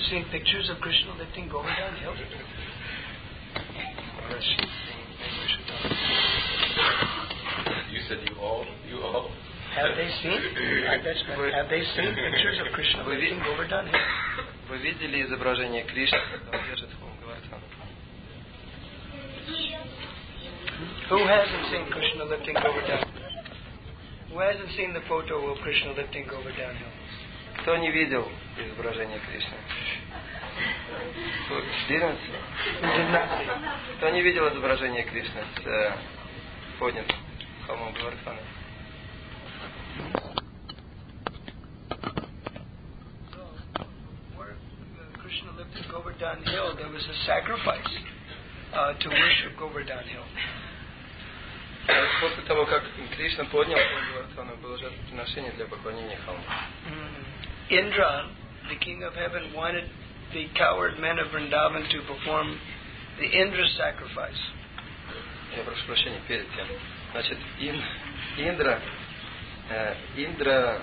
seen pictures of Krishna lifting Govardhan Hill? You said you all. Have they seen? Have they seen pictures of Krishna lifting Govardhan Hill? Вы видели изображение Кришны, когда он держит холм Говардхана? Who hasn't seen Krishna lifting Govardhan? Who hasn't seen the photo of Krishna lifting Govardhan Hill? Кто не видел изображение Кришны? Didn't see. Кто не видел изображение Кришны с поднятым холмом Говардхана? Krishna lifted Govardhan Hill, there was a sacrifice to worship Govardhan Hill. После того, как Кришна поднял холм Говардхана, было жертвоприношение для поклонения холму. Indra, the king of heaven, wanted the coward men of Vrindavan to perform the Indra sacrifice. Я прошу прощения, перед тем. Значит, Индра,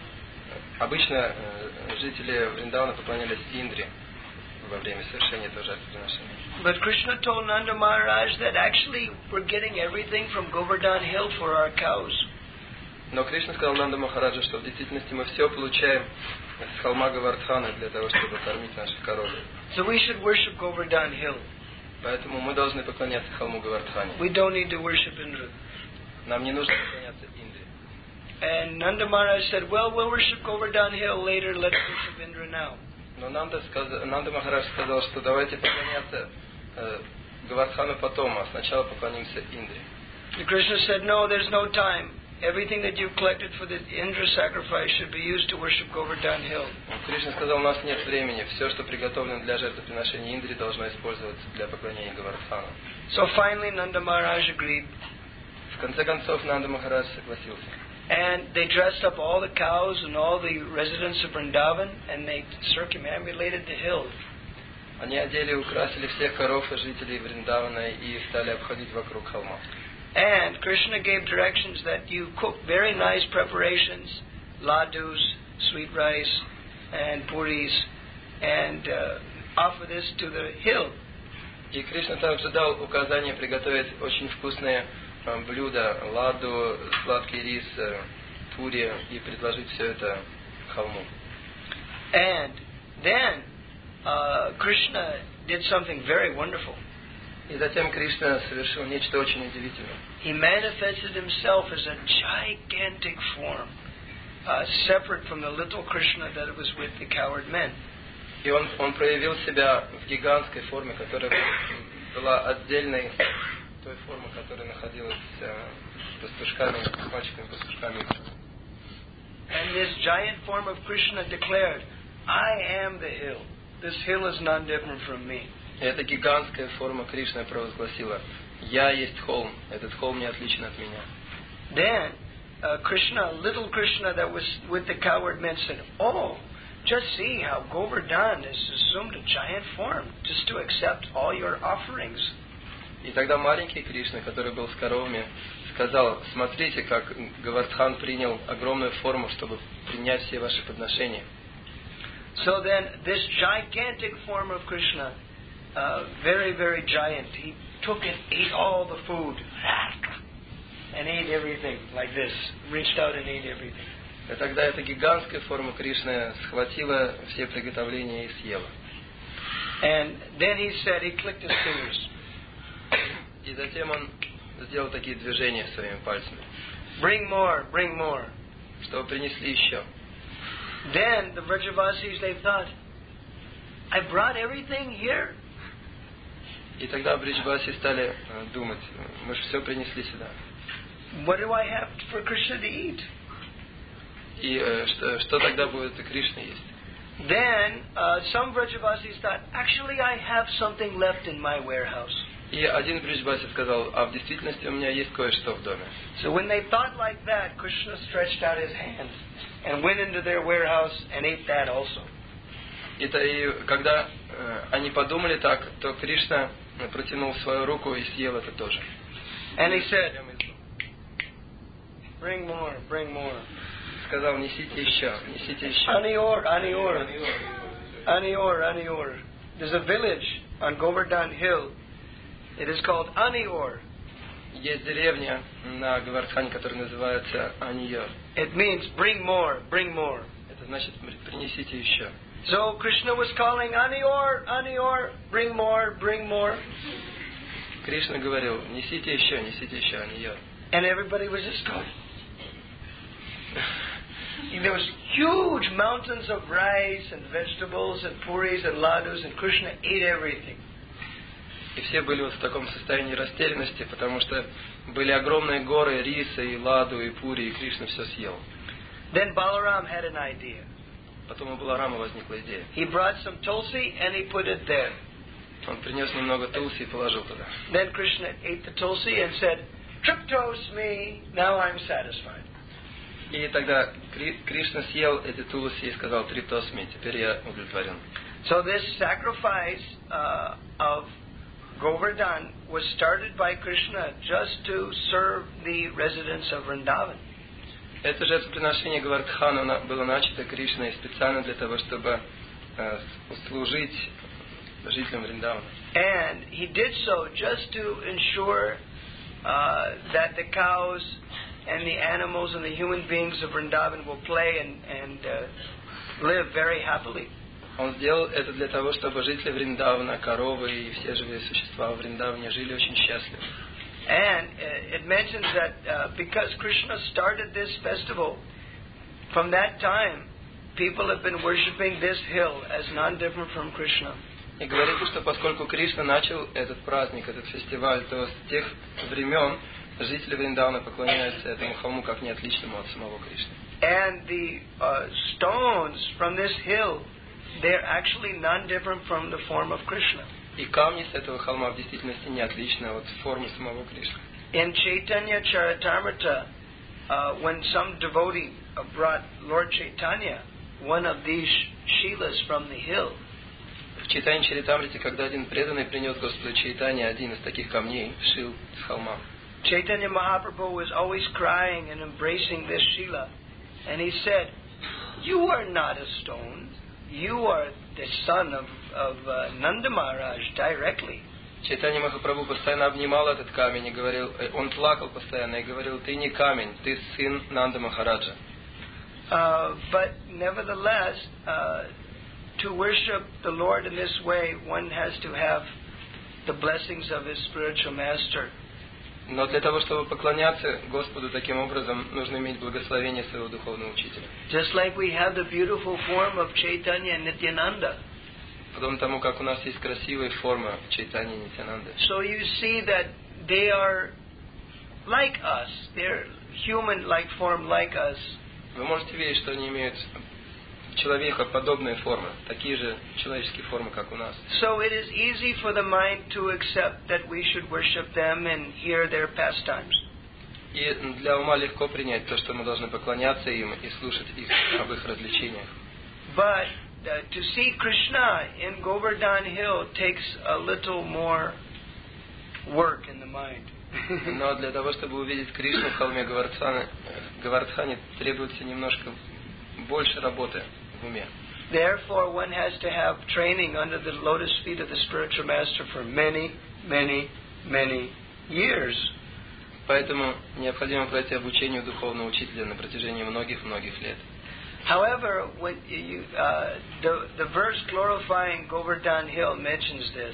обычно жители Вриндавана поклонялись Индре во время совершения этого жертвоприношения. But Krishna told Nanda Maharaj that actually we're getting everything from Govardhan Hill for our cows. Но Кришна сказал Нанда Махараджа, что в действительности мы все получаем с холма Говардхана для того, чтобы кормить наших коров. So we should worship Govardhan Hill. Поэтому мы должны поклоняться холму Говардхане. We don't need to worship Indra. Нам не нужно поклоняться Индре. And Nanda Maharaj said, well, we'll worship Govardhan Hill later, let's worship Indra now. Но Нанда Махарадж сказал, что давайте поклоняться Говардхану потом, а сначала поклонимся Индре. And Krishna said, no, there's no time. Everything that you've collected for the Indra sacrifice should be used to worship Govardhan Hill. Кришна сказал, у нас нет времени. Все, что приготовлено для жертвоприношения Индре, должно использоваться для поклонения Говардхану. So finally Nanda Maharaj agreed. В конце концов, Нанда Махарадж согласился. And they dressed up all the cows and all the residents of Vrindavan, and they circumambulated the hill. Они одели и украсили всех коров и жителей Вриндавана и стали обходить вокруг холма. And Krishna gave directions that you cook very nice preparations, ladus, sweet rice, and puris, and offer this to the hill. И Кришна также дал указание приготовить очень вкусные блюда, ладу, сладкий рис, пури, и предложить все это холму. And then Krishna did something very wonderful. И затем Кришна совершил нечто очень удивительное. He manifested himself as a gigantic form, separate from the little Krishna that was with the coward men. И он проявил себя в гигантской форме, которая была отдельной той формы, которая находилась с пастушками, с мальчиками-пастушками. And this giant form of Krishna declared, I am the hill. This hill is not different from me. И эта гигантская форма Кришны провозгласила: «Я есть холм, этот холм не отличен от меня». Then Krishna, little Krishna that was with the coward men said, oh, just see how Govardhan has assumed a giant form just to accept all your offerings. И тогда маленький Кришна, который был с коровами, сказал: смотрите, как Говардхан принял огромную форму, чтобы принять все ваши подношения. So then this gigantic form of Krishna, very, very giant, he took and ate all the food and ate everything like this, reached out and ate everything. И тогда эта гигантская форма Кришны схватила все приготовления и съела. And then he said, he clicked his fingers. И затем он сделал такие движения своими пальцами. Bring more, чтобы принесли еще. Then the Vrajavasis, they thought, I brought everything here. И тогда Бриджбаси стали думать: мы же все принесли сюда. What do I have for Krishna to eat? И что тогда будет Кришна есть? Then some Vrajavasis thought, actually I have something left in my warehouse. И один Бриджбаси сказал: а в действительности у меня есть кое-что в доме. So when they thought like that, Krishna stretched out his hand and went into their warehouse and ate that also. И когда они подумали так, то Кришна протянул свою руку и съел это тоже. And he said, bring more. Сказал: несите еще. Anior. Anior, Anior. There's a village on Govardhan Hill. It is called Anior. Есть деревня на Говардхане, которая называется Аниор. It means bring more, bring more. Это значит принесите еще. So Krishna was calling Anior, Anior, bring more, bring more. Кришна говорил, несите еще, Аниор. And everybody was just going. There was huge mountains of rice and vegetables and puris and ladus, and Krishna ate everything. И все были вот в таком состоянии растерянности, потому что были огромные горы риса, и ладу, и пури, и Кришна все съел. Then Balaram had an idea. Потом у Баларама возникла идея. He brought some tulsi and he put it there. Он принес немного тулси и положил туда. Then Krishna ate the tulsi and said, "Triptos me, now I'm satisfied." И тогда Кришна съел эти тулси и сказал, "Триптосми, теперь я удовлетворен." So this sacrifice of Govardhan was started by Krishna just to serve the residents of Vrindavan. Это жертвоприношение Говардхана было начато Кришной специально для того, чтобы служить жителям Вриндавана. And he did so just to ensure that the cows and the animals and the human beings of Vrindavan will play and live very happily. Он сделал это для того, чтобы жители Вриндавана, коровы и все живые существа в Вриндаване жили очень счастливо. And it mentions that because Krishna started this festival, from that time, people have been worshipping this hill as non-different from Krishna. И говорится, что поскольку Кришна начал этот праздник, этот фестиваль, то с тех времен жители Вриндавана поклоняются этому холму как неотличному от самого Кришны. And the stones from this hill, they're actually non-different from the form of Krishna. И камни с этого холма в действительности не отличны от формы самого Кришны. In Chaitanya Charitamrita, when some devotee brought Lord Chaitanya one of these shilas from the hill, в Чайтанья Чаритамрите, когда один преданный принес Господу Чайтанья один из таких камней, шил с холма. Chaitanya Mahaprabhu was always crying and embracing this shila, and he said, "You are not a stone. You are the son of Nanda Maharaj directly." Чайтанья Махапрабху постоянно обнимал этот камень и говорил, он плакал постоянно и говорил, ты не камень, ты сын Нанда Махараджа. But nevertheless, to worship the Lord in this way, one has to have the blessings of his spiritual master. Но для того, чтобы поклоняться Господу таким образом, нужно иметь благословение своего духовного учителя. Just like we have the beautiful form of Chaitanya and Nityananda. Подобно тому, как у нас есть красивая форма Чайтаньи и Нитянанды. So you see that they are like us. They're human-like form like us. Вы можете видеть, что они имеют человекоподобные формы, такие же человеческие формы, как у нас. So it is easy for the mind to accept that we should worship them and hear their pastimes. И для ума легко принять то, что мы должны поклоняться им и слушать их об их развлечениях. But to see Krishna in Govardhan Hill takes a little more work in the mind. Но для того, чтобы увидеть Кришну в холме Говардхане, требуется немножко больше работы в уме. Therefore, one has to have training under the lotus feet of the spiritual master for many, many, many years. Поэтому необходимо пройти обучение у духовного учителя на протяжении многих-многих лет. However, when the verse glorifying Govardhan Hill mentions this.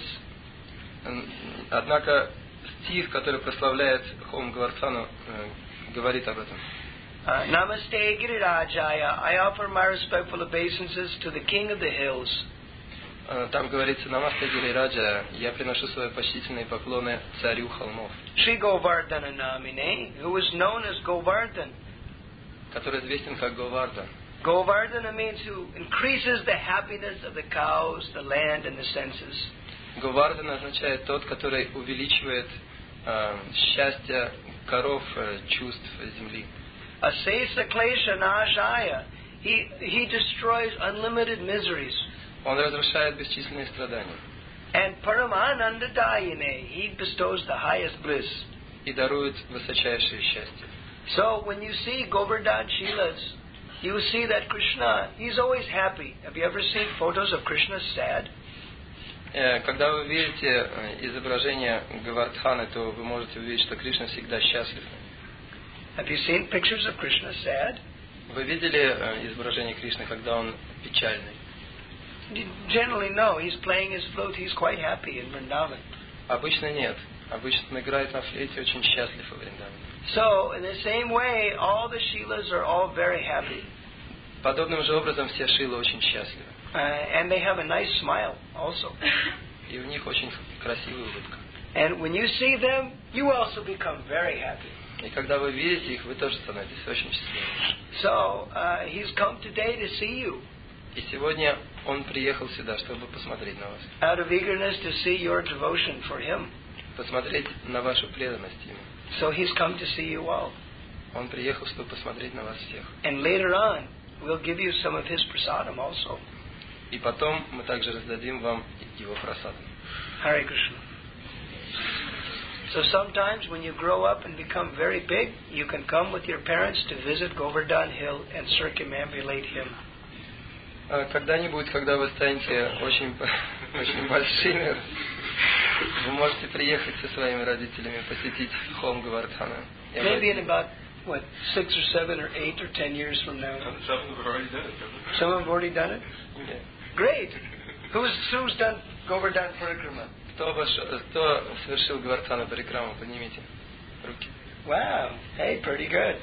Однако стих, который прославляет холм Говардхану, говорит об этом. Namaste Girirajaya, I offer my respectful obeisances to the King of the Hills. Там говорится, Намасте Гирираджа, я приношу свои почтительные поклоны царю холмов. Shri Govardhana Namine, who is known as Govardhan. Который известен как Говардан. Govardhana means who increases the happiness of the cows, the land, and the senses. Говардан означает тот, который увеличивает счастье коров, чувств земли. Asesa Klesha Nashaya, he destroys unlimited miseries. Он разрушает бесчисленные страдания. And Paramananda Dayane, he bestows the highest bliss. И дарует высочайшее счастье. So when you see Govardhan Shilas you see that Krishna, he's always happy. Have you ever seen photos of Krishna sad? Когда вы видите изображение Гавардханы, то вы можете увидеть, что Кришна всегда счастлив. Have you seen pictures of Krishna sad? Вы видели изображение Кришны, когда он печальный? Generally, no. He's playing his flute. He's quite happy in Vrindavan. Обычно нет. Обычно он играет на флейте, очень счастлив во Вриндаване. So, in the same way, all the Shilas are all very happy. Подобным же образом все Шилы очень счастливы. And they have a nice smile also. И у них очень красивая улыбка. And when you see them, you also become very happy. И когда вы видите их, вы тоже становитесь очень счастливыми. So, he's come today to see you. И сегодня он приехал сюда, чтобы посмотреть на вас. Out of eagerness to see your devotion for him. Посмотреть на вашу преданность ему. So he's come to see you all. Он приехал, чтобы посмотреть на вас всех. And later on, we'll give you some of his prasadam also. И потом мы также раздадим вам его прасадам. Hare Krishna. So sometimes when you grow up and become very big, you can come with your parents to visit Govardhan Hill and circumambulate him. Когда-нибудь, когда вы станете очень большими, вы можете приехать со своими родителями, посетить холм Гавардхана. Maybe in about, 6 or 7 or 8 or 10 years from now. Some have already done it. Some have already done it? Yeah. Great. Who's done Govardhan Parikrama? Кто совершил Гавардхана Парикраму? Поднимите руки. Wow. Hey, pretty good.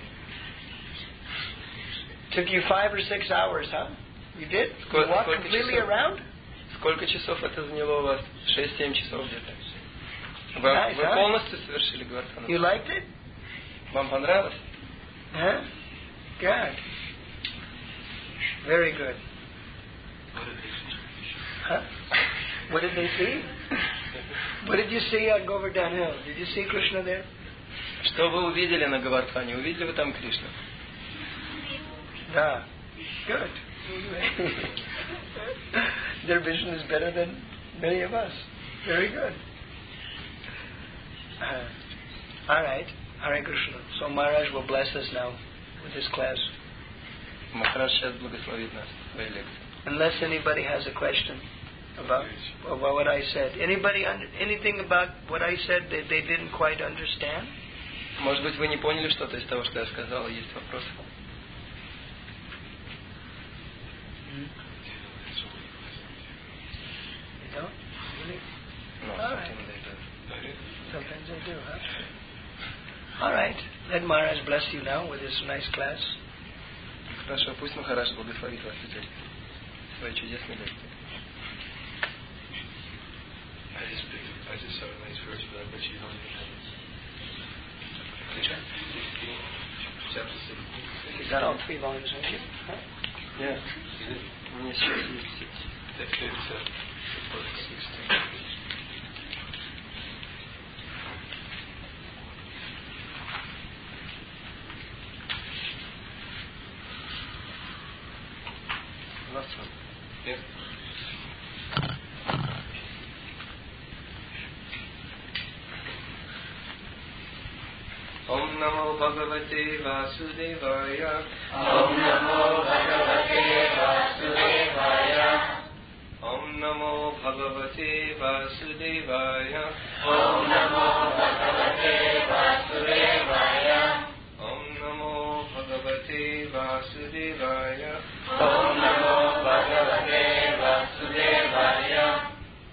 Took you 5 or 6 hours, huh? You did? You walked completely around? Сколько часов это заняло у вас? 6-7 часов где-то. Вы полностью совершили Гавардхану? You liked it? Вам понравилось? Huh? Good. Very good. Huh? What did they see? What did you see on Govardhan Hill? Did you see Krishna there? Что вы увидели на Гавардхане? Увидели вы там Кришну? Да. Good. Their vision is better than many of us. Very good. All right. Hare Krishna. So Maharaj will bless us now with this class. Махарадж сейчас благословит нас в своей лекции. Unless anybody has a question about what I said. Anything about what I said that they didn't quite understand? Может быть, вы не поняли что-то из того, что я сказал, есть вопросы? You don't? Really? No, sometimes they do. Sometimes they do, huh? All right. Let Maharaj bless you now with this nice class. Хорошо, пусть Махарадж благословит вас теперь своей чудесной лекцией. I just saw a nice verse for that, but you don't even have it. Chapter 16. You got all 3 volumes, haven't you? Huh? Yeah. У меня сейчас есть. Text 87, verse 16. Last one. Yeah. Om Namo Bhagavate Vasudevaya. Om Namo Bhagavate Vasudevaya. Om Namo Bhagavate Vasudevaya. Om Namo Bhagavate Vasudevaya. Om Namo Bhagavate Vasudevaya. Om Namo Bhagavate Vasudevaya.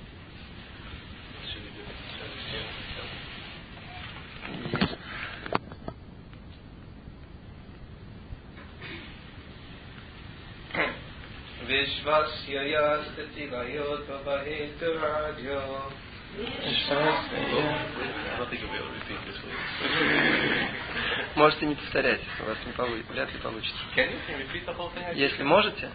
Vishvasya yastati vayot vavahetu radyo. I don't think you'll be able to repeat this one. Можете не повторять, у вас вряд ли получится. Can you repeat the whole thing? Если можете,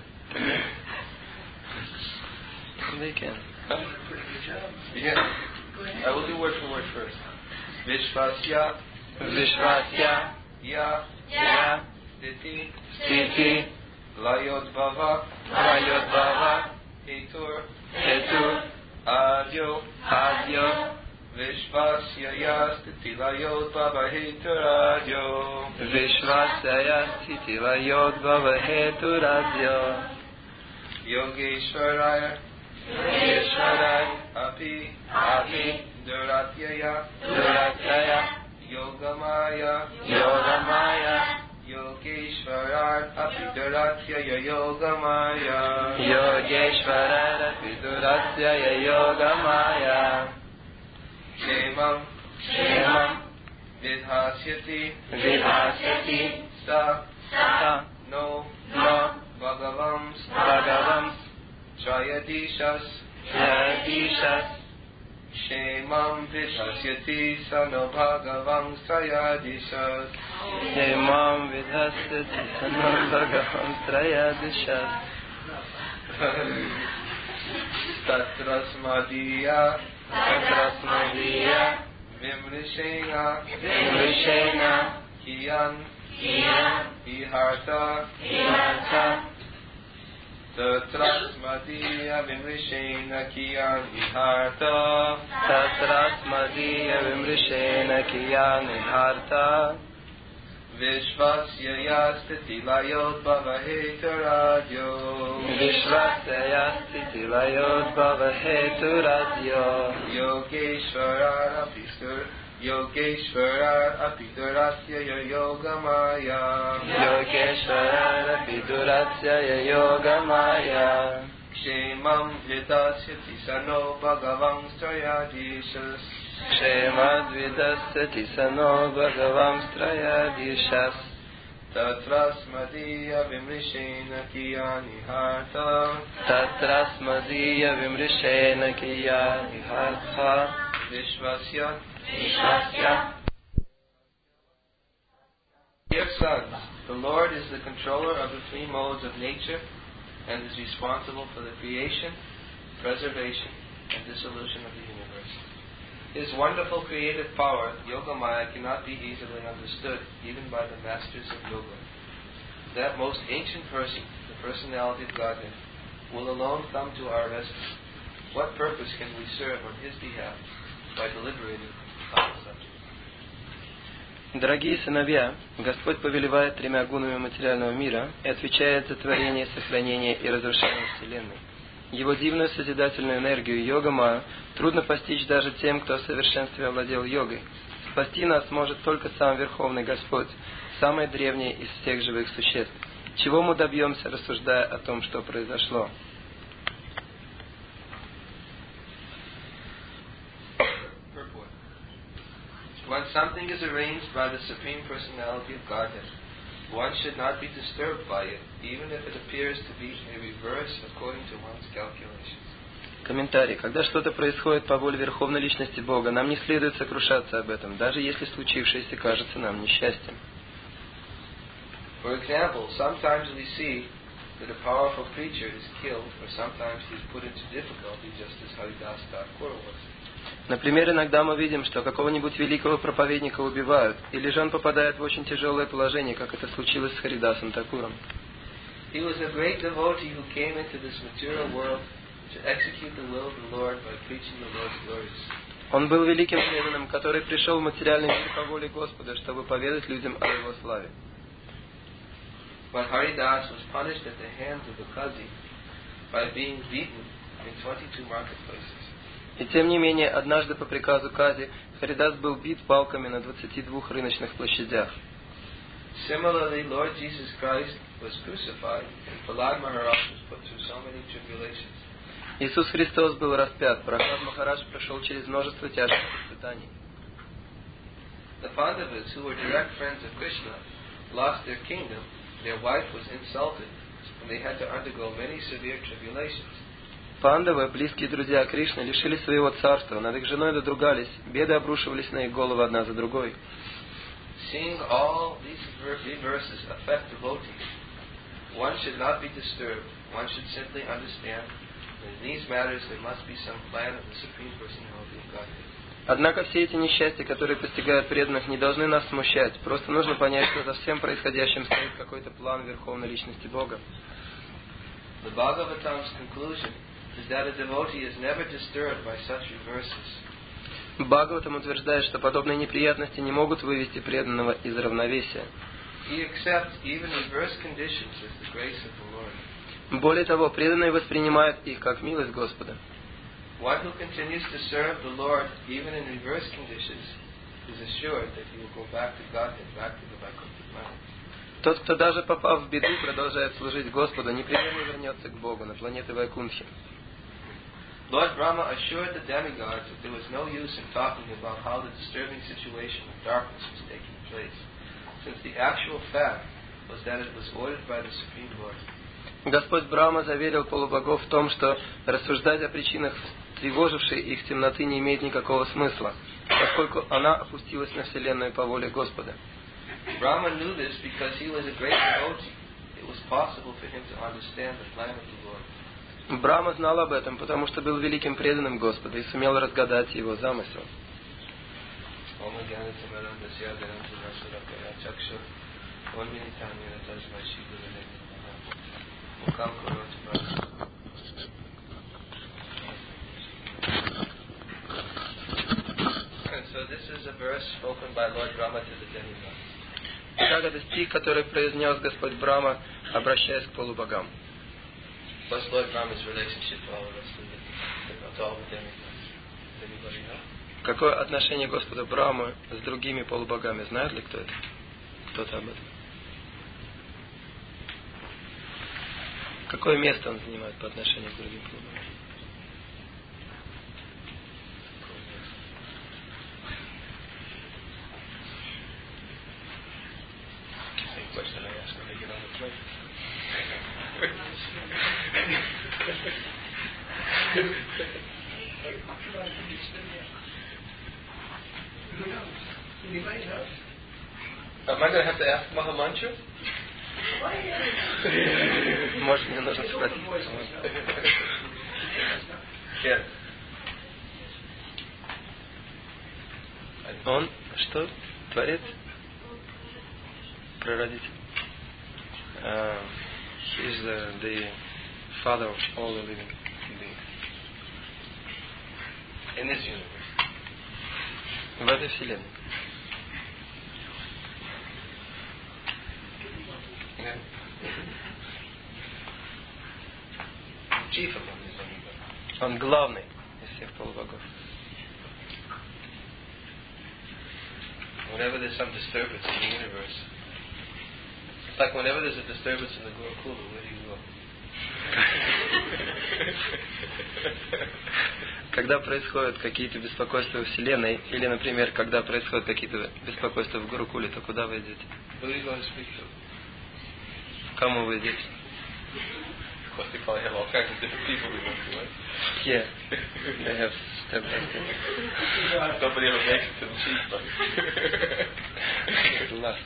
they can. Yeah. I will do word for word first. Vishvasya. Vishvasya. Ya. Stiti. Stiti. Layodbhava. Layodbhava. Hetur. Hetu. Adyo. Adyo. Vishvasya stitilayod bhavaheturadyo. Vishvasya stitilayod bhavaheturadyo. Yogeshwaraya Api Duratyaya Yogamaya Yogeshwarat Api Duratyaya Yogamaya Shemam Vidhasyati Sa No Bhagavams Trayadishas Shemam Vidhasyati Sa No Bhagavams Trayadishas Tatrasmadiya Vimrishena Kiyan Viharta Tatrasmadiya Vimrishena Kiyan Viharta Vishvasya stitilayod bhavaheturadyo. Yogeshwarar api duratya yogamaya. Kshemam vidasyati sano bhagavams trayadishas. Tatrasmadiya vimrishena kiyani harta. Vishvasya. Dear sons, the Lord is the controller of the three modes of nature and is responsible for the creation, preservation, and dissolution of the universe. His wonderful creative power, Yogamaya, cannot be easily understood even by the masters of yoga. That most ancient person, the personality of Godhead, will alone come to our rescue. What purpose can we serve on His behalf by deliberating on the subject? Дорогие сыновья, Господь повелевает тремя гунами материального мира и отвечает за творение, сохранение и разрушение Вселенной. Его дивную созидательную энергию йога-маю трудно постичь даже тем, кто в совершенстве овладел йогой. Спасти нас может только сам Верховный Господь, самое древнее из всех живых существ. Чего мы добьемся, рассуждая о том, что произошло? When something is arranged by the Supreme Personality of Godhead, one should not be disturbed by it, even if it appears to be a reverse according to one's calculations. Комментарий. Когда что-то происходит по воле Верховной Личности Бога, нам не следует сокрушаться об этом, даже если случившееся кажется нам несчастьем. For example, sometimes we see that a powerful preacher is killed, or sometimes he is put into difficulty, just as Haridas Thakur was. Например, иногда мы видим, что какого-нибудь великого проповедника убивают, или же он попадает в очень тяжелое положение, как это случилось с Харидасом Такуром. He was a great devotee who came into this material world to execute the will of the Lord by preaching the Lord's glories. Он был великим преданным, который пришел в материальный мир по воле Господа, чтобы поведать людям о Его славе. But Haridas was punished at the hands of the Qazi by being beaten in 22 marketplaces. И тем не менее, однажды по приказу Кази, Харидас был бит палками на 22 рыночных площадях. Similarly, Lord Jesus Christ was crucified, and Prahlad Maharaj was put through so many tribulations. Иисус Христос был распят, Прахлад Махарадж прошел через множество тяжких испытаний. The Pandavas, who were direct friends of Krishna, lost their kingdom, their wife was insulted, and they had to undergo many severe tribulations. Пандавы, близкие друзья Кришны, лишили своего царства, над их женой надругались, беды обрушивались на их головы одна за другой. Seeing all these reverses affect devotees, one should not be disturbed. One should simply understand that in these matters there must be some plan of the Supreme Personality of Godhead. Однако все эти несчастья, которые постигают преданных, не должны нас смущать. Просто нужно понять, что за всем происходящим стоит какой-то план Верховной Личности Бога. The Bhagavatam's conclusion is that a devotee is never disturbed by such reverses. Бхагаватам утверждает, что подобные неприятности не могут вывести преданного из равновесия. He accepts even reverse conditions as the grace of the Lord. Более того, преданные воспринимают их как милость Господа. One who continues to serve the Lord even in reverse conditions is assured that he will go back to Godhead, back to the Vaikuntha planet. Тот, кто даже попав в беду, продолжает служить Господу, непременно вернется к Богу на планеты Вайкунтхи. Lord Brahma assured the demigods that there was no use in talking about how the disturbing situation of darkness was taking place, since the actual fact was that it was ordered by the Supreme Lord. Господь Брахма заверил полубогов в том, что рассуждать о причинах тревожившей их темноты не имеет никакого смысла, поскольку она опустилась на Вселенную по воле Господа. Brahma knew this because he was a great devotee. It was possible for him to understand the plan of the Lord. Брахма знал об этом, потому что был великим преданным Господа и сумел разгадать его замысел. So this is a verse spoken by Lord Brahma to the demigods. Итак, это стих, который произнес Господь Брахма, обращаясь к полубогам. What's Lord Brahma's relationship to all the rest of the, to all the demigods? Does anybody know? Какое отношение Господа Брахмы с другими полубогами? Знает ли кто это? Кто-то об этом? Какое место он занимает по отношению к другим полубогам? Question I ask when they get on the plane. Am I going to have to ask Mahamantra? Может, мне нужно спросить. Yes. Он что? Творец? Прародитель. He's the father of all the living beings. In this universe. В этой вселенной. Yeah. Chief among the demigods. Он главный из всех полубогов. Whenever there's some disturbance in the universe, it's like whenever there's a disturbance in the Gurukula, where do you go? Когда происходят какие-то беспокойства в Вселенной, или, например, когда происходят какие-то беспокойства в Гурукуле, то куда вы идете? Who are you going to speak to? Кому вы идете? Of course, they probably have all kinds of different people we went to, right? Yeah, they have step by step. Nobody ever makes it to the chief, but The last.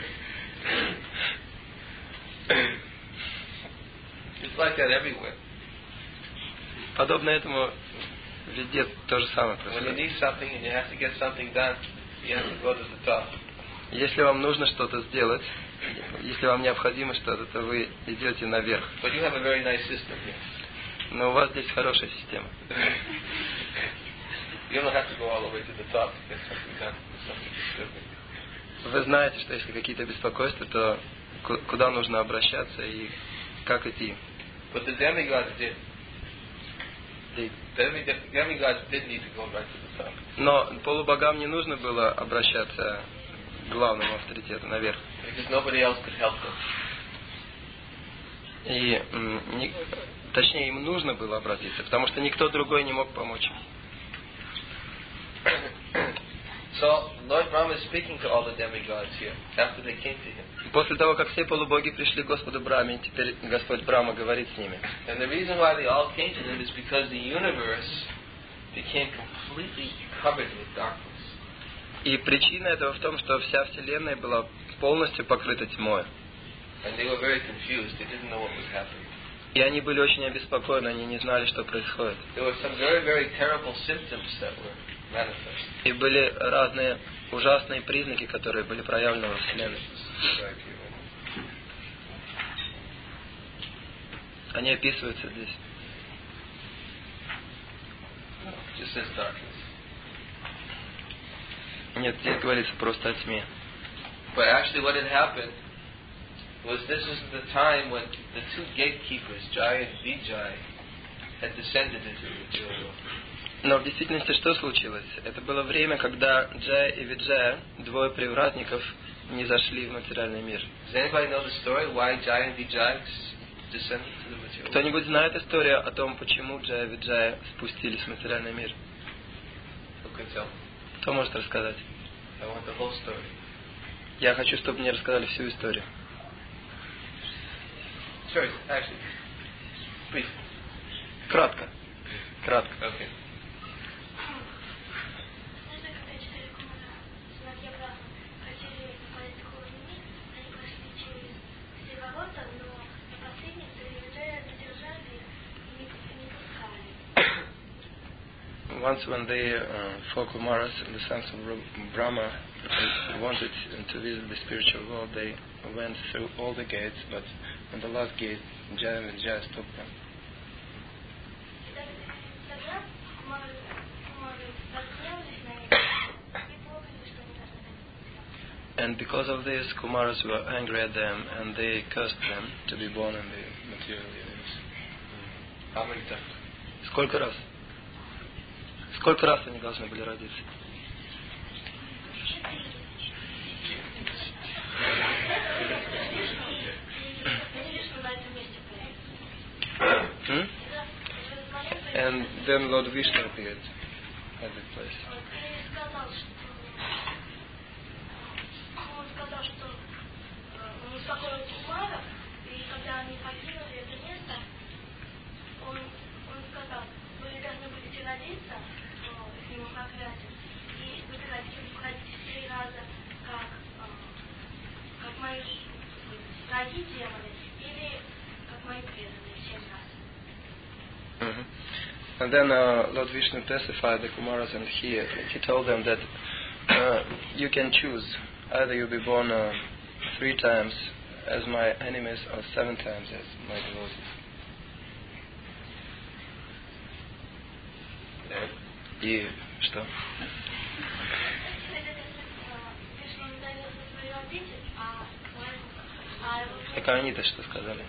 it's like that everywhere. Подобно этому везде то же самое When you происходит. need something and you have to get something done, you have to go to the top. Если вам нужно что-то сделать, если вам необходимо что-то, то вы идете наверх. But you have a very nice system here. Но у вас здесь хорошая система. You don't have to go all the way to the top to get something done. Something disturbing. Вы знаете, что если какие-то беспокойства, то куда нужно обращаться и как идти. But the demigods did. И- The demigods did need to go right to the top. Но полубогам не нужно было обращаться к главному авторитету наверх. Because nobody else could help them. И точнее, им нужно было обратиться, потому что никто другой не мог помочь им. So Lord Brahma is speaking to all the demigods here after they came to him. После того, как все полубоги пришли к Господу Брахме, теперь Господь Брахма говорит с ними. And the reason why they all came to him is because the universe became completely covered with darkness. И причина этого в том, что вся Вселенная была полностью покрыта тьмой. And they were very confused. They didn't know what was happening. И они были очень обеспокоены, они не знали, что происходит. There were some very, very terrible symptoms that were manifest. И были разные ужасные признаки, которые были проявлены во Вселенной. Они описываются здесь. Just as darkness. Нет, здесь говорится просто о тьме. But actually what had happened was this is the time when the two gatekeepers, Jai and Vijay, had descended into the material world. Но в действительности что случилось? Это было время, когда Джая и Виджая, двое привратников, не зашли в материальный мир. Does anybody know the story why Jai and Vijay descended to the material world? Кто-нибудь знает историю о том, почему Джая и Виджая спустились в материальный мир? Who can tell? Кто может рассказать? I want the whole story. Я хочу, чтобы мне рассказали всю историю. Sure, actually. Please. Кратко. Кратко. Okay. Once when the four Kumaras, the sons of Brahma, wanted to visit the spiritual world, they went through all the gates, but on the last gate, Jaya and Vijaya stopped them. And because of this, Kumaras were angry at them, and they cursed them to be born in the material universe. How many times? Сколько раз? Сколько раз они должны были родиться? And then Lord Vishnu appeared at the place. And then Lord Vishnu testified the Kumaras, and he told them that you can choose. Either you'll be born 3 times as my enemies or 7 times as my devotees. И что? Так они-то что сказали?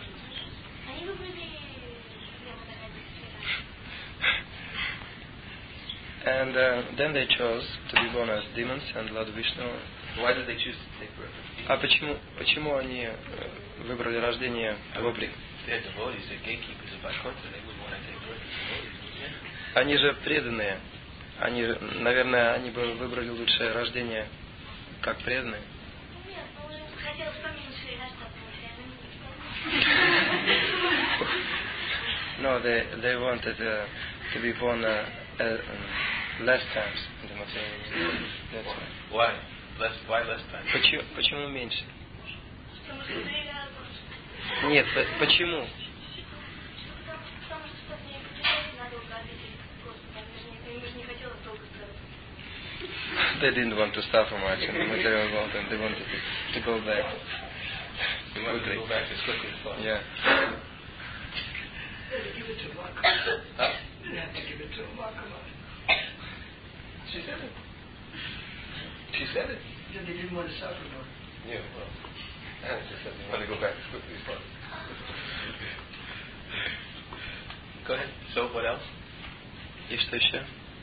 And then they chose to be born as demons, and Lord Vishnu. Why did they choose to take birth? А почему они выбрали рождение вопреки? Они же преданные. Наверное, они бы выбрали лучшее рождение как преданные. No, they wanted to be born less times in the material world. That's why. Why less times? Почему меньше? Нет, почему? They didn't want to suffer much in the material world, and they wanted to go back. They wanted to go back as quickly as possible. Yeah. Give it to Makama. You have to give it to Makama. She said it. She said it. Yeah, they didn't want to suffer more. Yeah, well, Anna just said they want to go back as quickly as possible. Go ahead. So, what else? И что еще?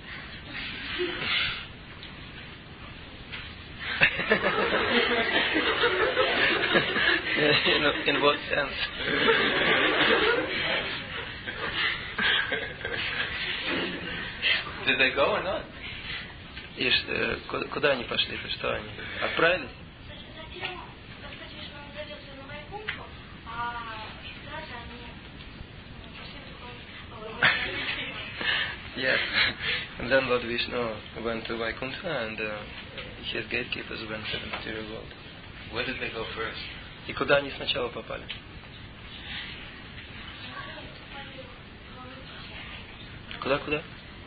In what sense? Did they go or not? И куда они пошли? Что они? Отправились? Yes. And then Lord Vishnu went to Vaikuntha, and his gatekeepers went to the material world. Where did they go first? И куда они сначала попали? Куда?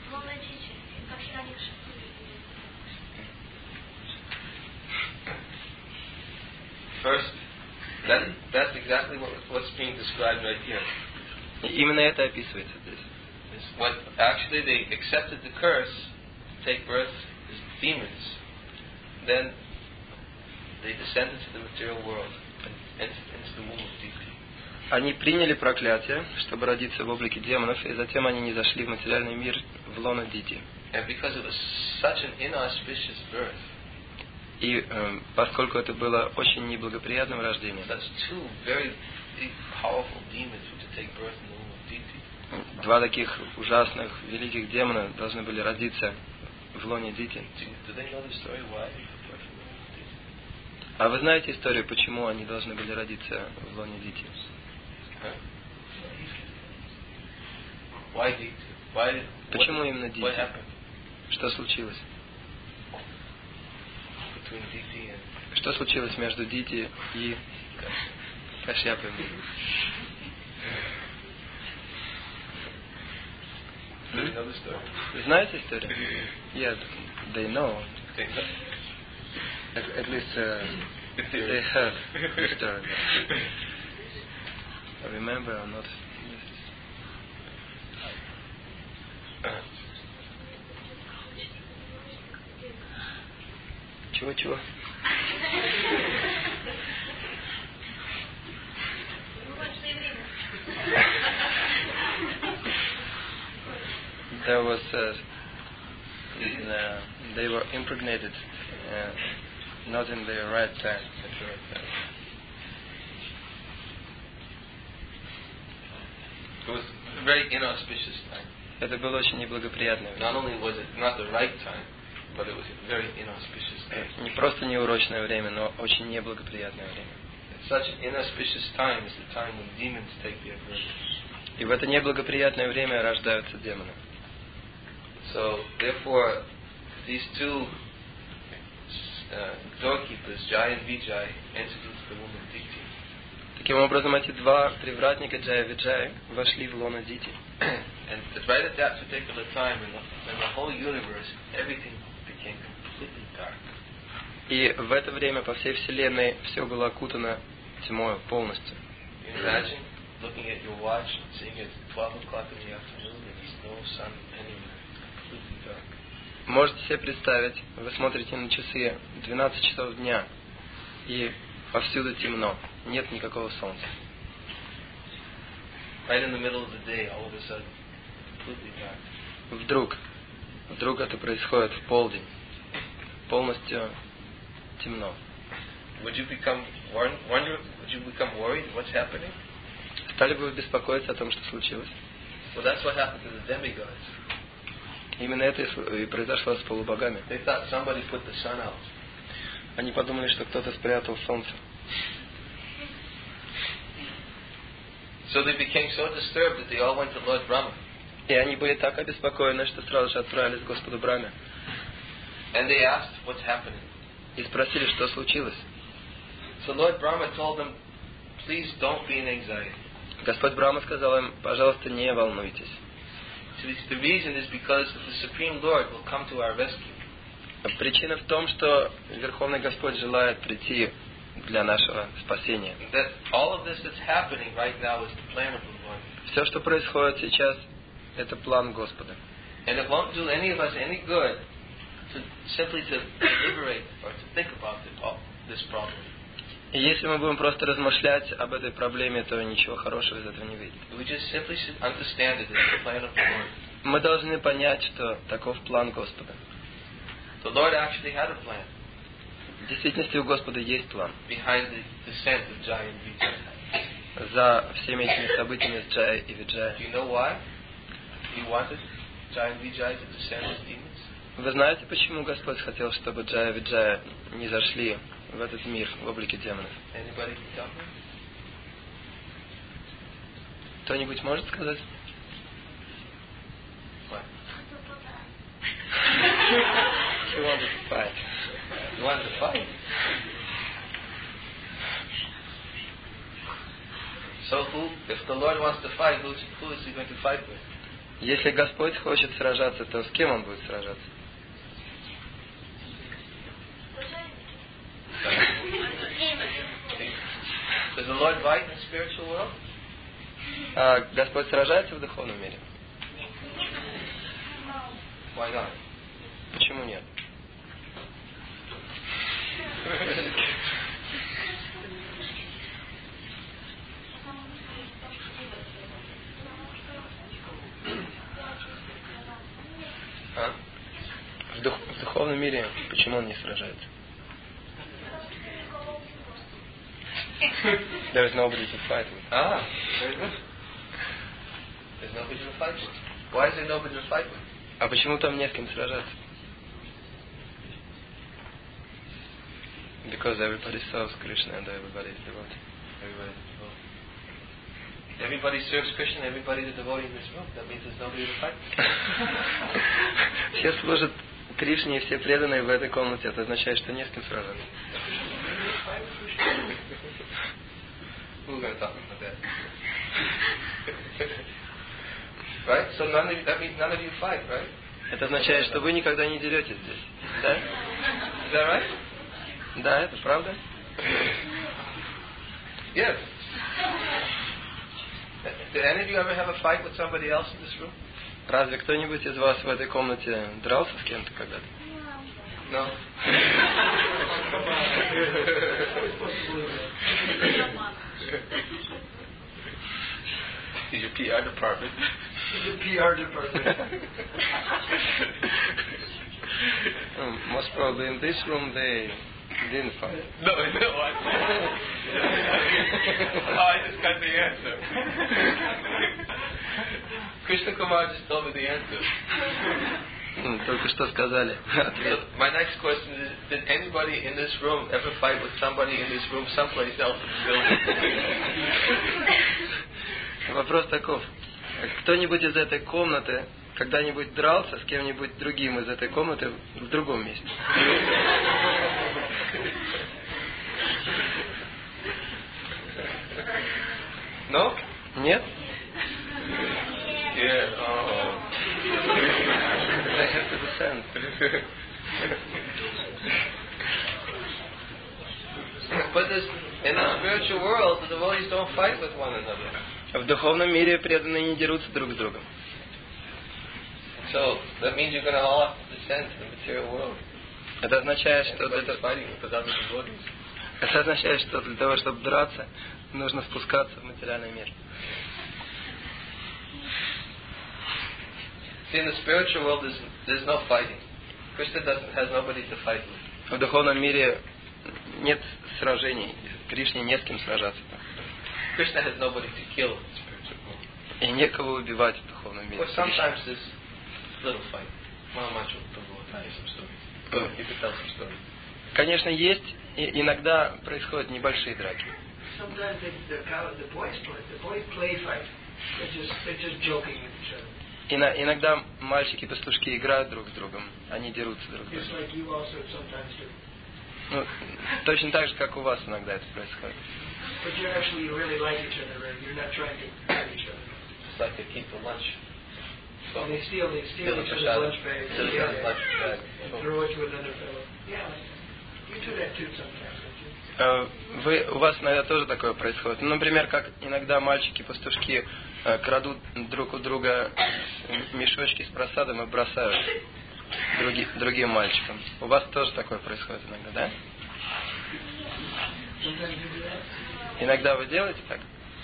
First, that's exactly what's being described right here. Именно это описывается здесь. What actually they accepted the curse to take birth as demons, then they descend into the material world and into the womb of Diti. Они приняли проклятие, чтобы родиться в облике демонов, и затем они не зашли в материальный мир в лоно Дити. And because it was such an inauspicious birth, И поскольку это было очень неблагоприятным рождением, such two very big, powerful demons were to take birth in the womb of Diti. два таких ужасных, великих демона должны были родиться в лоне Дити. Do they know the story why they took birth in the womb of Diti? А вы знаете историю, почему они должны были родиться в лоне Дити? Huh? Why Diti? Why? Почему именно What Дити? happened Что случилось? between Diti and Что случилось между Дити и Кашьяпой? Do you know the story? Знаете историю? Yeah, they know. They know. At least they heard the story. Remember or not? Чего? There was they were impregnated not in their right time. It was a very inauspicious time. Это было очень неблагоприятное время. Not only was it not the right time, but it was a very inauspicious time. Не просто неурочное время, но очень неблагоприятное время. Such an inauspicious time is the time when demons take their birth. И в это неблагоприятное время рождаются демоны. So, therefore, these two doorkeepers, Jai and Vijay, entered into the womb of Diti. Таким образом, эти два привратника Джая и Виджая вошли в лоно Дити. And right at that particular time, in the whole universe, everything became completely dark. И в это время по всей Вселенной все было окутано тьмой полностью. You imagine looking at your watch and seeing it's 12 o'clock in the afternoon and there's no sun anywhere. It's completely dark. Можете себе представить, вы смотрите на часы 12 часов дня, и повсюду темно, нет никакого солнца. Right in the middle of the day, all of a sudden, completely dark. Вдруг это происходит в полдень, полностью темно. Would you become worried what's happening? Стали бы вы беспокоиться о том, что случилось? Well, that's what happened to the demigods. Именно это и произошло с полубогами. They thought somebody put the sun out. Они подумали, что кто-то спрятал солнце. So they became so disturbed that they all went to Lord Brahma. И они были так обеспокоены, что сразу же отправились к Господу Брахме. And they asked, what's happening? И спросили, что случилось. So Lord Brahma told them, please don't be in anxiety. Господь Брахма сказал им, пожалуйста, не волнуйтесь. So the reason is because the Supreme Lord will come to our rescue. Причина в том, что Верховный Господь желает прийти для нашего спасения. That all of this that's happening right now is the plan of the Lord. Все, что происходит сейчас, это план Господа. And it won't do any of us any good to simply to deliberate or to think about this problem. И если мы будем просто размышлять об этой проблеме, то ничего хорошего из этого не выйдет. We just simply should understand it as the plan of the Lord. Мы должны понять, что таков план Господа. The Lord actually had a plan В действительности у Господа есть план. behind the descent of Jai and Vijay. За всеми этими событиями с Джай и Виджай. Do you know why He wanted Jai and Vijay to descend as demons? Вы знаете, почему Господь хотел, чтобы Джай и Виджай не зашли в этот мир в облике демонов? Anybody can tell me? Кто-нибудь может сказать? What? He wanted to fight. He wanted to fight. So if the Lord wants to fight, who is He going to fight with? Если Господь хочет сражаться, то с кем Он будет сражаться? Does the Lord fight in the spiritual world? А Господь сражается в духовном мире? Why not? Почему нет? Huh? В духовном мире почему он не сражается? There is nobody to fight with. Very good. There's nobody to fight with. Why is there nobody to fight with? А почему там не с кем сражаться? Because everybody serves Krishna and everybody is devotee. Everybody's a devotee. Everybody serves Krishna, everybody's a devotee in this room. That means there's nobody to fight with. Все служат Кришне и все преданные в этой комнате. Это означает, что не с кем сражаться. We're going to talk about that. Right? So that means none of you fight, right? Это означает, что вы никогда не деретесь здесь. Да? Is that right? Да, это правда. Yes. Did any of you ever have a fight with somebody else in this room? Разве кто-нибудь из вас в этой комнате дрался с кем-то когда-то? No. He's your PR department. He's your PR department. Most probably in this room they didn't fight. No, I. I just got the answer. Krishna Kumar just told me the answer. Только что сказали. So my next question is, did anybody in this room ever fight with somebody in this room someplace else in the building? Вопрос таков. Кто-нибудь из этой комнаты когда-нибудь дрался с кем-нибудь другим из этой комнаты в другом месте? No? Нет? Yeah. Oh. I have to descend. But in the spiritual world, the devotees don't fight with one another. В духовном мире преданные не дерутся друг с другом. So that means you're going to all have to descend to the material world. Это означает, что для Everybody's fighting with other devotees. Это означает, что для того, чтобы драться, нужно спускаться в материальный мир. See, in the spiritual world, there's no fighting. Krishna has nobody to fight with. В духовном мире нет сражений. Кришне не с кем сражаться. Krishna has nobody to kill in the spiritual world. И некого убивать в духовном мире. But sometimes there's little fight. Well, much will tell you some stories. You could tell some stories. Конечно, есть, и иногда происходят небольшие драки. Sometimes the boys play fight. They're just joking with each other. Иногда мальчики-пастушки играют друг с другом, они дерутся друг с Just другом. like you also sometimes do. Ну, точно так же, как у вас иногда это происходит. But you actually really like each other, and you're not trying to hurt each other. It's like they keep the lunch. So And they steal the each other's prasad. lunch bags Steal each other's lunch bag. and throw it to another fellow. Yeah, you do that too sometimes, don't you? У вас иногда тоже такое происходит. Ну, например, как иногда мальчики-пастушки крадут друг у друга мешочки с просадом и бросают другим мальчикам. У вас тоже такое происходит иногда, да? Sometimes you do that. Иногда вы делаете так?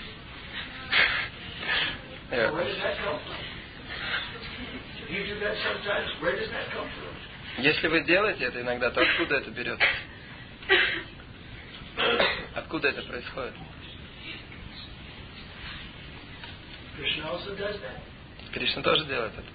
Well, where does that come from? If you do that sometimes, where does that come from? Если вы делаете это иногда, то откуда это берется? Откуда это происходит? Krishna also does that. Кришна тоже делает это.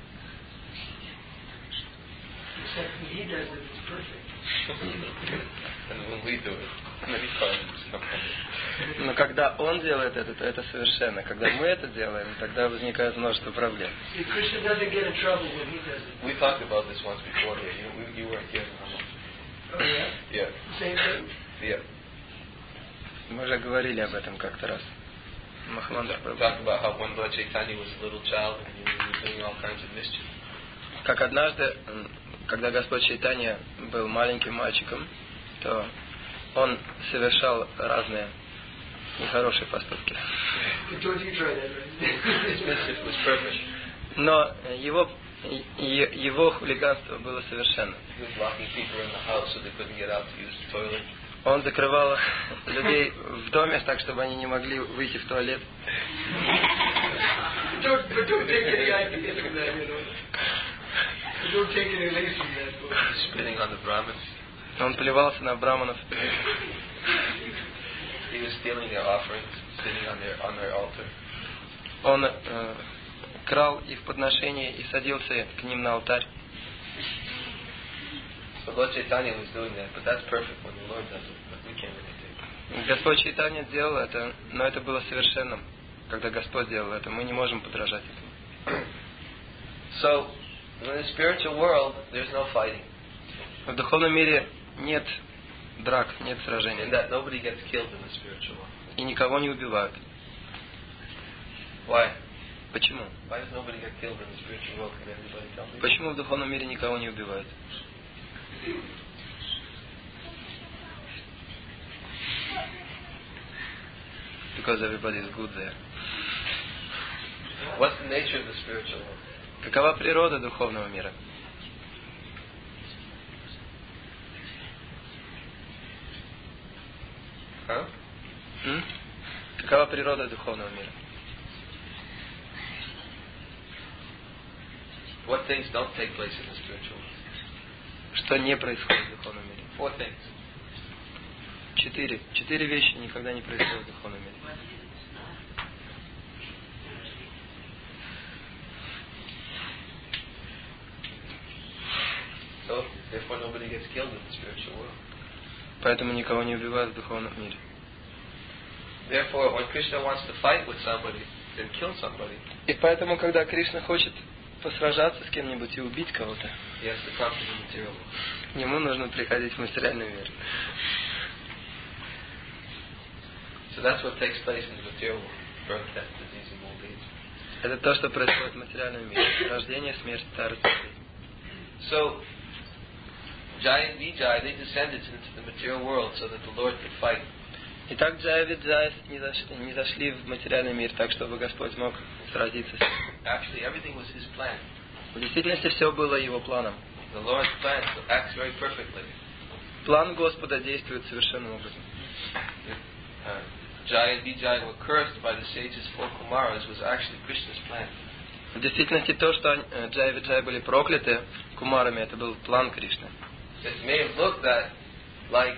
Except when he does it, it's perfect. And when we do it, many problems come from it. Но когда он делает это, то это совершенно. Когда мы это делаем, тогда возникает множество проблем. See, Krishna doesn't get in trouble when he does it. We talked about this once before here. You weren't here. Oh, yeah? Yeah. Same thing? Yeah. Мы уже говорили об этом как-то раз. Махамандра We Прабhu. talked about how when Lord Chaitanya was a little child and he was doing all kinds of mischief. Как однажды, когда Господь Чайтанья был маленьким мальчиком, то он совершал разные нехорошие поступки. Don't you try that, right? His mischief was perfect. Но его хулиганство было совершенно. He was locking people in the house so they couldn't get out to use the toilet. Он закрывал людей в доме так, чтобы они не могли выйти в туалет. Don't take any idea from that, you know. don't take any lace from that book. Spitting on the Brahmins. Он плевался на браманов. He was stealing their offerings, sitting on their altar. Он крал их подношения и садился к ним на алтарь. So Lord Chaitanya was doing that, but that's perfect when the Lord does it, but we can't really do it. Господь Чайтанья делал это, но это было совершенным. Когда Господь делал это, мы не можем подражать этому. So, in the spiritual world, there's no fighting. В духовном мире нет драк, нет сражений. And that nobody gets killed in the spiritual world. И никого не убивают. Why? Почему? Why does nobody get killed in the spiritual world? Can anybody tell me? Почему в духовном мире никого не убивают? Because everybody is good there. What's the nature of the spiritual world? Какова природа духовного мира? Huh? Какова природа духовного мира? What things don't take place in the spiritual world? Что не происходит в духовном мире? 4 things. 4 вещи никогда не происходят в духовном мире. So, therefore nobody gets killed in the spiritual world. Поэтому никого не убивают в духовном мире. Therefore, when Krishna wants to fight with somebody and kill somebody, И поэтому, когда Кришна хочет посражаться с кем-нибудь и убить кого-то, he has to come to the material world. ему нужно приходить в материальный мир. So that's what takes place in the material world: birth, death, disease, and old age. Это то, что происходит в материальном мире. Рождение, смерть, старость. So, Jai and Vijay, they descended into the material world so that the Lord could fight. Итак, Джая и Виджай не зашли в материальный мир так, чтобы Господь мог сразиться с ним. Actually, everything was His plan. В действительности все было Его планом. The Lord's plan acts very perfectly. План Господа действует совершенным образом. Jai and Vijay were cursed by the sages 4 Kumaras was actually Krishna's plan. В действительности то, что Джай и Виджай были прокляты кумарами, это был план Кришны. It may have looked like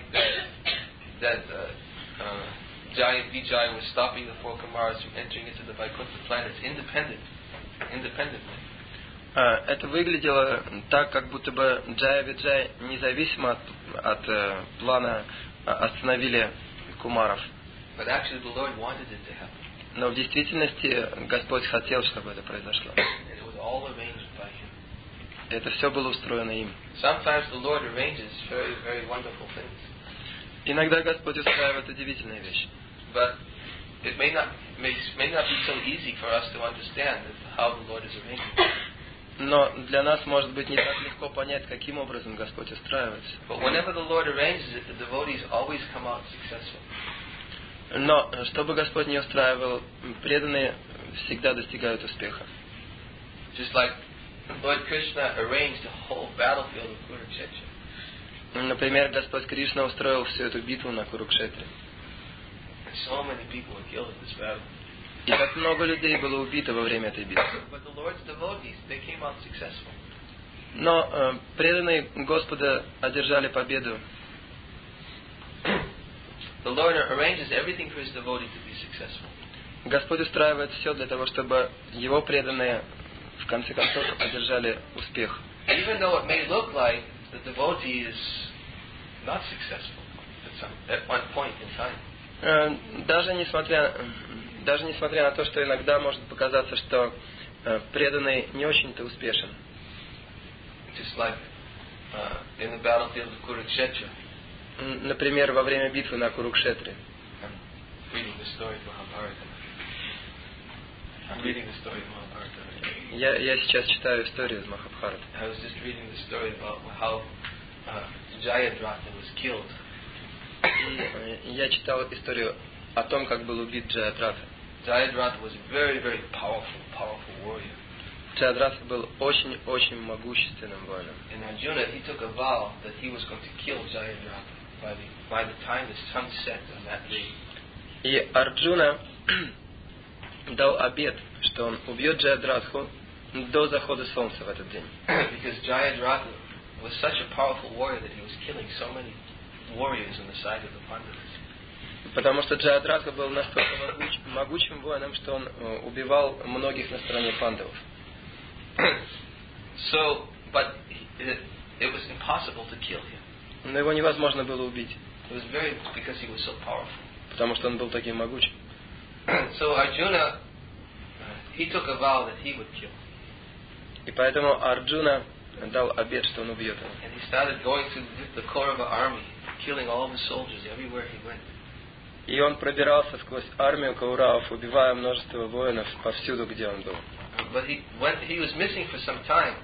Jai and Vijay were stopping the 4 Kumaras from entering into the Vaikuntha planets independently. Это выглядело так, как будто бы Джай и Виджай независимо от плана остановили кумаров. But actually the Lord wanted it to happen. Но в действительности Господь хотел, чтобы это произошло. And it was all arranged by Him. Это все было устроено им. Sometimes the Lord arranges very, very wonderful things. Иногда Господь устраивает удивительные вещи. But it may not be so easy for us to understand how the Lord is arranging. Но для нас может быть не так легко понять, каким образом Господь устраивается. But whenever the Lord arranges it, the devotees always come out successful. Но что бы Господь не устраивал, преданные всегда достигают успеха. Just like Lord Krishna arranged the whole battlefield of Kurukshetra. Например, Господь Кришна устроил всю эту битву на Курукшетре. And so many people were killed in this battle. И так много людей было убито во время этой битвы. But the Lord's devotees, they came out successful. Но преданные Господа одержали победу. The Lord arranges everything for His devotee to be successful. Господь устраивает все для того, чтобы Его преданные в конце концов одержали успех. Even though it may look like the devotee is not successful at one point in time. Даже несмотря на то, что иногда может показаться, что преданный не очень-то успешен. Just like in the battlefield of Kurukshetra. Например, во время битвы на Курукшетре. Я сейчас читаю историю из Махабхараты. И я читал историю о том, как был убит Джаядратха. Jayadratha was a very, very powerful warrior. Джаядратха был очень могущественным воином. And Arjuna, he took a vow that he was going to kill Jayadratha by the time the sun set on that day. И Арджуна дал обет, что он убьет Джаядратху до захода солнца в этот день. Because Jayadratha was such a powerful warrior that he was killing so many warriors on the side of the Pandavas. Потому что Джаядратха был настолько могучим воином, что он убивал многих на стороне пандавов. So, but it was impossible to kill him. Но его невозможно было убить. It was because he was so powerful. Потому что он был таким могучим. So Arjuna, he took a vow that he would kill. И поэтому Арджуна дал обет, что он убьет его. And he started going through the Kaurava army, killing all the soldiers everywhere he went. И он пробирался сквозь армию Кауравов, убивая множество воинов повсюду, где он был. But he was missing for some time.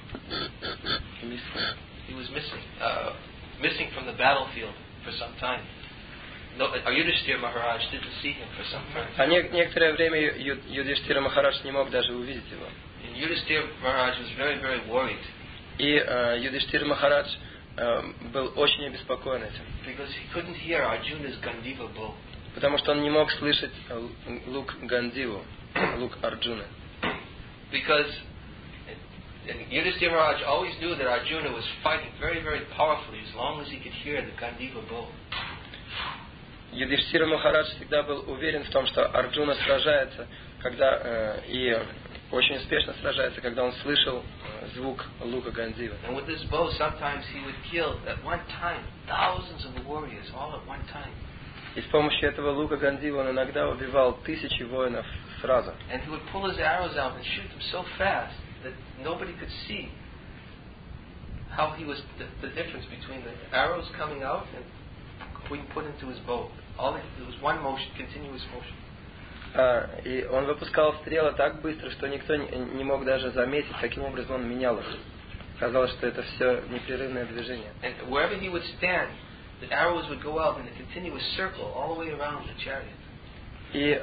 He was missing from the battlefield for some time. Yudhishthira Maharaj didn't see him for some time. А некоторое время Юдхиштхира Махарадж не мог даже увидеть его. And Yudhishthira Maharaj was very, very worried. И Юдхиштхира Махарадж был очень обеспокоен этим. Because he couldn't hear Arjuna's Gandiva bow. Потому что он не мог слышать лук Гандиву, лук Арджуны. Because Yudhishthira Maharaj always knew that Arjuna was fighting very, very powerfully as long as he could hear the Gandiva bow. Юдхиштхира Махарадж всегда был уверен в том, что Арджуна сражается, когда и очень успешно сражается, когда он слышал звук лука Гандивы. And with this bow, sometimes he would kill at one time thousands of warriors all at one time. И с помощью этого лука Гандивы он иногда убивал тысячи воинов сразу. And he would pull his arrows out and shoot them so fast that nobody could see how he was the difference between the arrows coming out and being put into his bow. It was one motion, continuous motion. И он выпускал стрелы так быстро, что никто не мог даже заметить, каким образом он менял их. Казалось, что это все непрерывное движение. And wherever he would stand, the arrows would go out in a continuous circle all the way around the chariot. И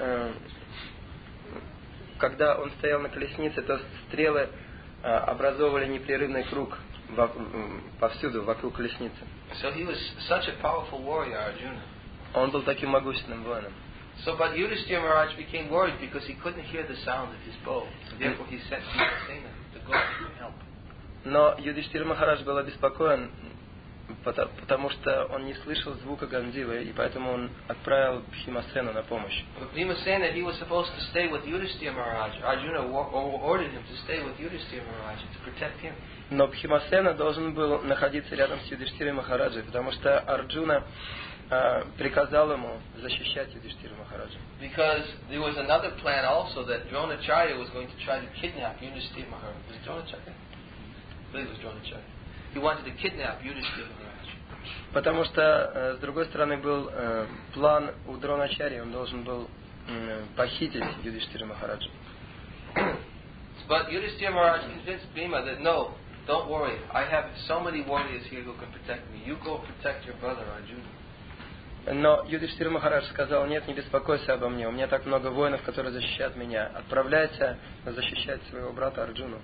когда он стоял на колеснице, то стрелы образовывали непрерывный круг повсюду, вокруг колесницы. So he was such a powerful warrior, Arjuna. Он был таким могущественным воином. So, but Yudhishthira Maharaj became worried because he couldn't hear the sound of his bow. So therefore he sent Bhimasena to go to help. Но Юдхиштхира Махарадж был обеспокоен, потому что он не слышал звука Гандивы, и поэтому он отправил Бхимасену на помощь. But Bhimasena, he was supposed to stay with Yudhishthira Maharaj. Arjuna ordered him to stay with Yudhishthira Maharaj to protect him. Но Бхимасена должен был находиться рядом с Юдхиштхирой Махараджей, потому что Арджуна приказал ему защищать Юдхиштхиру Махараджа. Because there was another plan also that Dronacharya was going to try to kidnap Yudhishthira Maharaj. Was it Dronacharya? I believe it was Dronacharya. He wanted to kidnap Yudhishthira Maharaj. Потому что, с другой стороны, был план у Дроначарьи, он должен был похитить Юдхиштхиру Махараджа. But Yudhishthira Maharaj convinced Bhima that no, don't worry, I have so many warriors here who can protect me. You go protect your brother Arjuna. Но Юдхиштхира Махарадж сказал: нет, не беспокойся обо мне, у меня так много воинов, которые защищают меня. Отправляйся защищать своего брата Арджуну.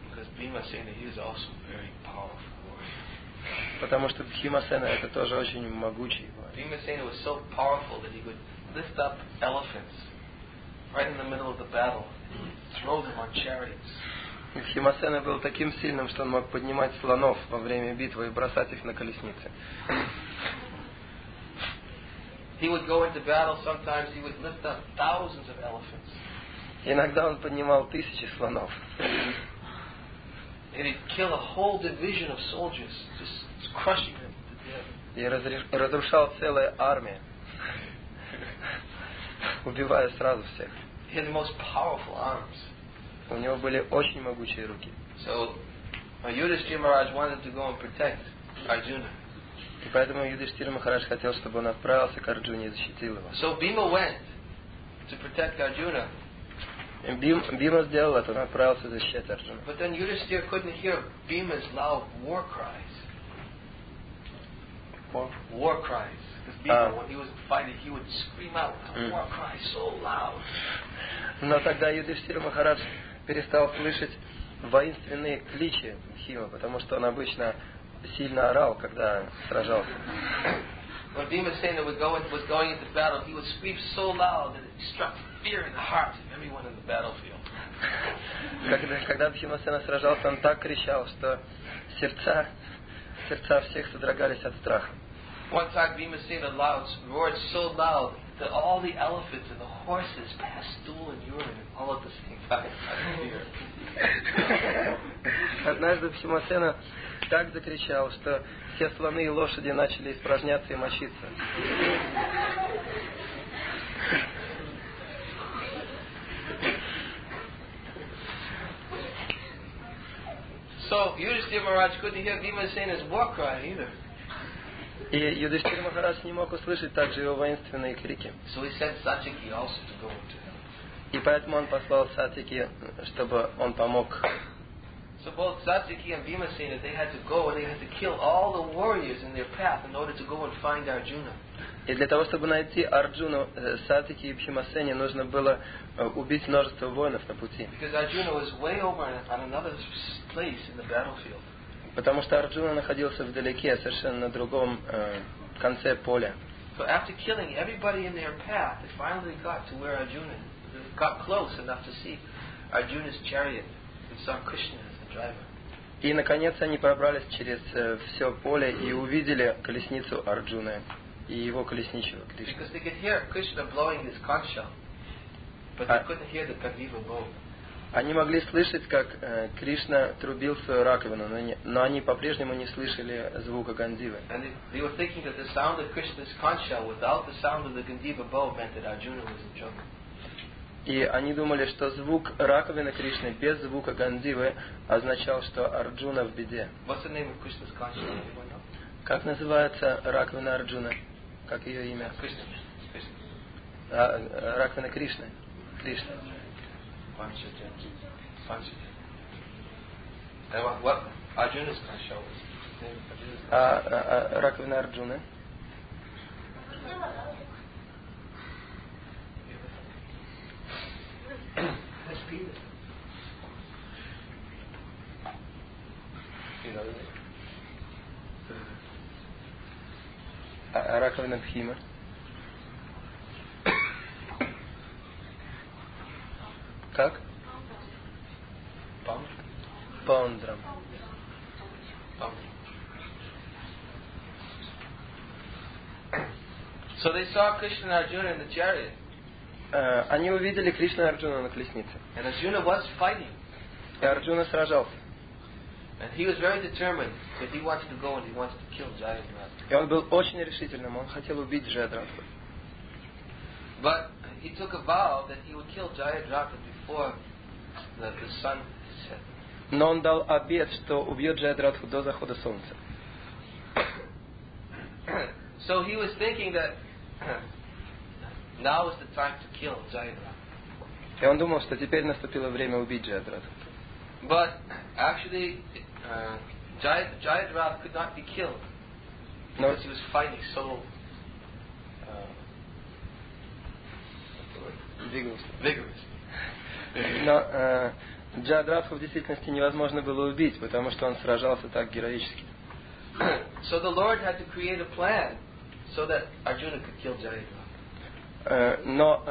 Потому что Бхимасена это тоже очень могучий воин. Bhimasena was so powerful that he could lift up elephants right in the middle of the battle and throw them on chariots. Бхимасена был таким сильным, что он мог поднимать слонов во время битвы и бросать их на колесницы. He would go into battle, sometimes he would lift up thousands of elephants. Иногда он поднимал тысячи слонов. And he'd kill a whole division of soldiers, just crushing them to death. И разрушал целые армии, убивая сразу всех. He had the most powerful arms. У него были очень могучие руки. So Yudhishthira Maharaj wanted to go and protect Arjuna. И поэтому Юдхиштхира Махарадж хотел, чтобы он отправился к Арджуне и защитил его. So Bhima went to protect Arjuna. Бима сделал это, он отправился защищать Арджуну. But then Yudhishthira couldn't hear Bhima's loud war cries. War cries. Because Bhima, when he was fighting, he would scream out war cries so loud. Но тогда Юдхиштхира Махарадж перестал слышать воинственные кличи Бхима, потому что он обычно сильно орал, когда сражался. When Bhimasena was going into battle, he would scream so loud that it struck fear in the hearts of everyone in the battlefield. Когда Бхимасена сражался, он так кричал, что сердца всех содрогались от страха. One time Bhimasena roared so loud that all the elephants and the horses passed stool and urine all at the same time. Однажды Бхимасена так закричал, что все слоны и лошади начали испражняться и мочиться. So Yudhishthira Maharaj couldn't hear Bhimasena's war cry either. И Юдхиштхира Махарадж не мог услышать также его воинственные крики. So he sent Satyaki also to go to him. И поэтому он послал Сатьяки, чтобы он помог. So both Satyaki and Bhimasena, they had to go and they had to kill all the warriors in their path in order to go and find Arjuna. И для того, чтобы найти Арджуну, Сатьяки и Бхимасене нужно было убить множество воинов на пути. Because Arjuna was way over on another place in the battlefield. Потому что Арджуна находился вдалеке, совершенно на другом конце поля. So after killing everybody in their path, they finally got to where Arjuna got close enough to see Arjuna's chariot and saw Krishna as the driver. И наконец они пробрались через все поле и увидели колесницу Арджуны и его колесничего Кришны. Because they could hear Krishna blowing his conch shell, but they couldn't hear the Gandiva bow. Они могли слышать, как Кришна трубил свою раковину, но они по-прежнему не слышали звука Гандивы. И они думали, что звук раковины Кришны без звука Гандивы означал, что Арджуна в беде. Как называется раковина Арджуна? Как ее имя? Раковина Кришны. Кришна. What Arjuna's conch was? Раковина Арджуны. Раковина Бхима. Как? Паундрам. So they saw Krishna and Arjuna in the chariot. Они увидели Кришну и Арджуну на колеснице. And Arjuna was fighting. И Арджуна сражался. And he was very determined that he wanted to go and he wanted to kill Jayadratha. И он был очень решительным, он хотел убить Джаядратху. But he took a vow that he would kill Jayadratha before the sun set. Но он дал обет, что убьет Джаядратху до захода солнца. So he was thinking that now is the time to kill Jayadratha. И он думал, что теперь наступило время убить Джаядратху. But actually, Jayadratha could not be killed because he was fighting so vigorous. Но Джаядратху в действительности невозможно было убить, потому что он сражался так героически. So the Lord had to create a plan so that Arjuna could kill Jayadratha. Но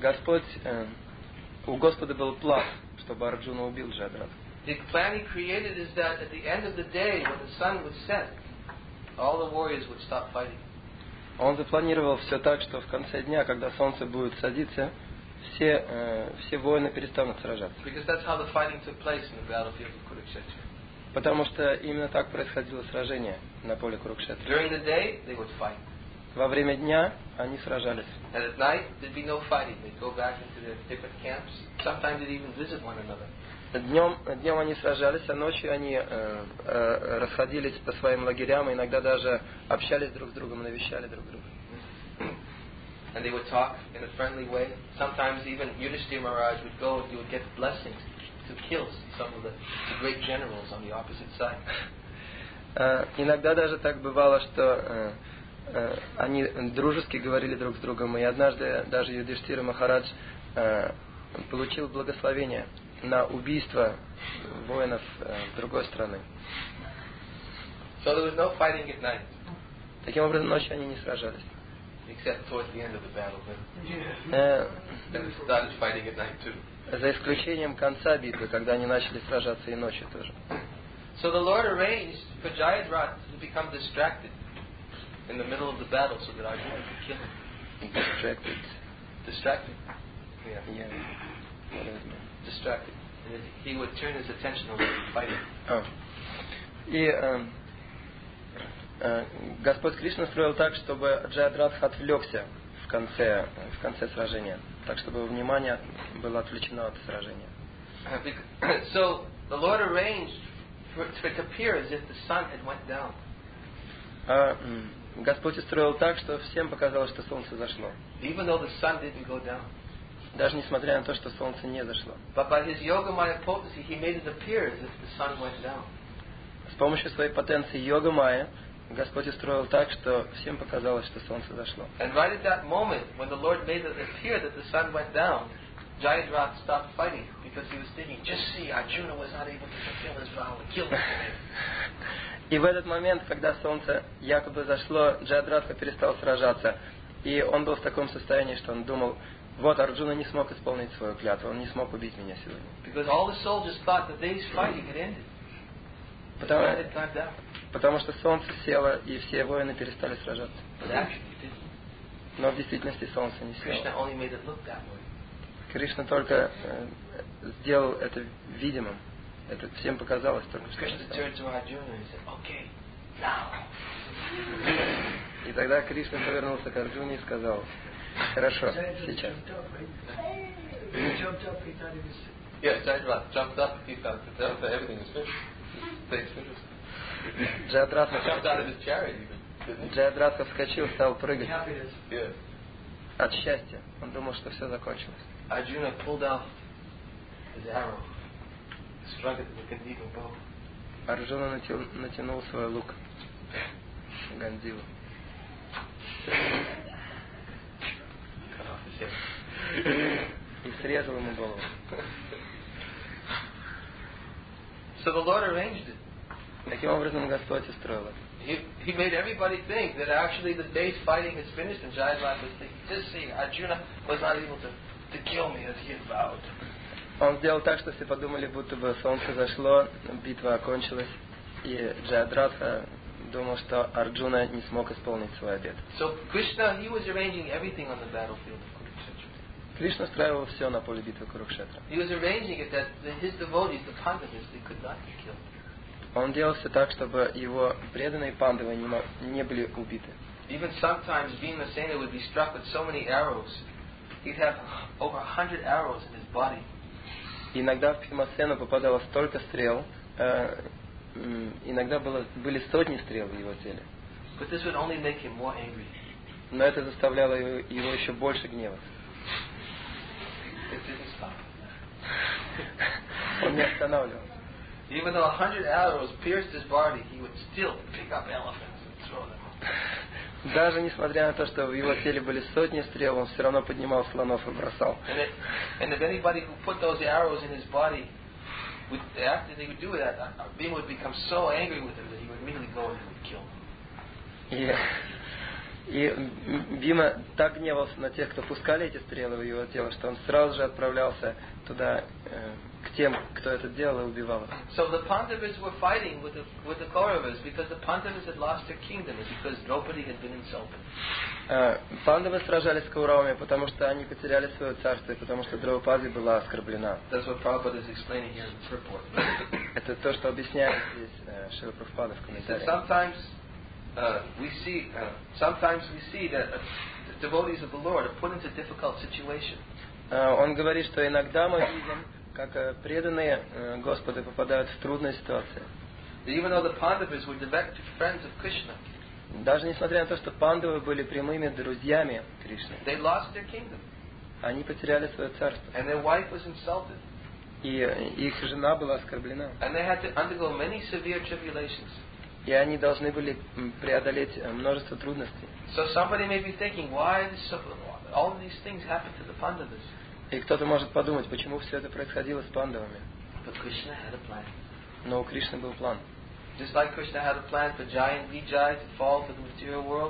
у Господа был план, чтобы Арджуна убил Джаядратху. The plan he created is that at the end of the day, when the sun would set, all the warriors would stop fighting. Он запланировал все так, что в конце дня, когда солнце будет садиться, все воины перестанут сражаться. Because that's how the fighting took place in the battlefield of Kurukshetra. Потому что именно так происходило сражение на поле Курукшетра. During the day, they would fight. Во время дня они сражались. And at night, there'd be no fighting. They'd go back into their different camps. Sometimes they'd even visit one another. Днем они сражались, а ночью они расходились по своим лагерям, и иногда даже общались друг с другом, навещали друг друга. And they would talk in a friendly way. Sometimes even Yudhishthira Maharaj would go and he would get blessings to kill some of the great generals on the opposite side. Иногда даже так бывало, что они дружески говорили друг с другом, и однажды даже Юдхиштира Махарадж получил благословение на убийство воинов другой страны. So there was no fighting at night. Таким образом, ночью они не сражались. except towards the end of the battle. Э, Then they started fighting at night too. За исключением конца битвы, когда они начали сражаться и ночью тоже. So the Lord arranged for Jayadratha to become distracted in the middle of the battle so that Arjuna could kill him. Distracted? Yeah. Distracted. And then he would turn his attention away from fighting. И Господь Кришна строил так, чтобы Джайадратха отвлекся в конце сражения, так чтобы внимание было отвлечено от сражения. So the Lord arranged for it to appear as if the sun had went down. Господь устроил так, что всем показалось, что солнце зашло. Even though the sun didn't go down. Даже несмотря на то, что солнце не зашло. But by his Yogamaya potency, he made it appear as if the sun went down. С помощью своей потенции Йога-майя Господь устроил так, что всем показалось, что солнце зашло. And right at that moment, when the Lord made it appear that the sun went down, Jayadratha stopped fighting because he was thinking, just see, Arjuna was not able to fulfill his vow and killed him. И в этот момент, когда солнце якобы зашло, Джайадратха перестал сражаться. И он был в таком состоянии, что он думал, вот Арджуна не смог исполнить свою клятву, он не смог убить меня сегодня. Because all the soldiers thought the day's fighting had ended. Потому что солнце село, и все воины перестали сражаться. Но в действительности солнце не село. Кришна только сделал это видимым. Это всем показалось только что. И тогда Кришна повернулся к Арджуне и сказал, хорошо, сейчас. Yes, Jayadratha jumped up. He thought that everything was finished. Джайадратха вскочил, стал прыгать. Yeah. От счастья. Он думал, что все закончилось. Arjuna pulled out his arrow, struck it with a Gandiva bow. Арджуна натянул свой лук. Гандиву. Cut off his head. И срезал ему голову. So the Lord arranged it. Таким образом Господь устроил это. He made everybody think that actually the day's fighting has finished, and Jayadratha was thinking, just see, Arjuna was not able to kill me as he had vowed. Он сделал так, что все подумали, будто бы солнце зашло, битва окончилась, и Джайадратха думал, что Арджуна не смог исполнить свой обет. So Krishna, he was arranging everything on the battlefield of Kurukshetra. Кришна устраивал все на поле битвы Курукшетра. He was arranging it that his devotees, the Pandavas, they could not be killed. Он делал все так, чтобы его преданные пандавы не были убиты. Even sometimes Bhimasena would be struck with so many arrows, he'd have over 100 arrows in his body. Иногда в Бхимасену попадало столько стрел, иногда были сотни стрел в его теле. But this would only make him more angry. Но это заставляло его еще больше гневаться. It didn't stop. Он не останавливался. Even though 100 arrows pierced his body, he would still pick up elephants and throw them. Даже несмотря на то, что в его теле были сотни стрел, он все равно поднимал слонов и бросал. And if anybody who put those arrows in his body, after they would do that, Bhima would become so angry with him that he would immediately go and he would kill him. И Бима так гневался на тех, кто пускали эти стрелы в его тело, что он сразу же отправлялся туда, к тем, кто это делал, и убивал их. So the Pandavas were fighting with the Kauravas because the Pandavas had lost their kingdom and because Draupadi had been insulted. Пандавы сражались с Кауравами, потому что они потеряли свое царство, и потому что Драупади была оскорблена. That's what Prabhupada is explaining here in this report. Это то, что объясняет здесь Шрила Прабхупада в комментариях. Sometimes we see that the devotees of the Lord are put into difficult situations. Он говорит, что иногда мы видим, как преданные Господа попадают в трудные ситуации. Even though the Pandavas were direct friends of Krishna, даже несмотря на то, что пандавы были прямыми друзьями Кришны, they lost their kingdom. Они потеряли свое царство. And their wife was insulted. И их жена была оскорблена. And they had to undergo many severe tribulations. И они должны были преодолеть множество трудностей. So somebody may be thinking, why all of these things happen to the Pandavas? И кто-то может подумать, почему все это происходило с пандавами. But Krishna had a plan. Но у Кришны был план. Just like Krishna had a plan for Jai and Vijay to fall to the material world.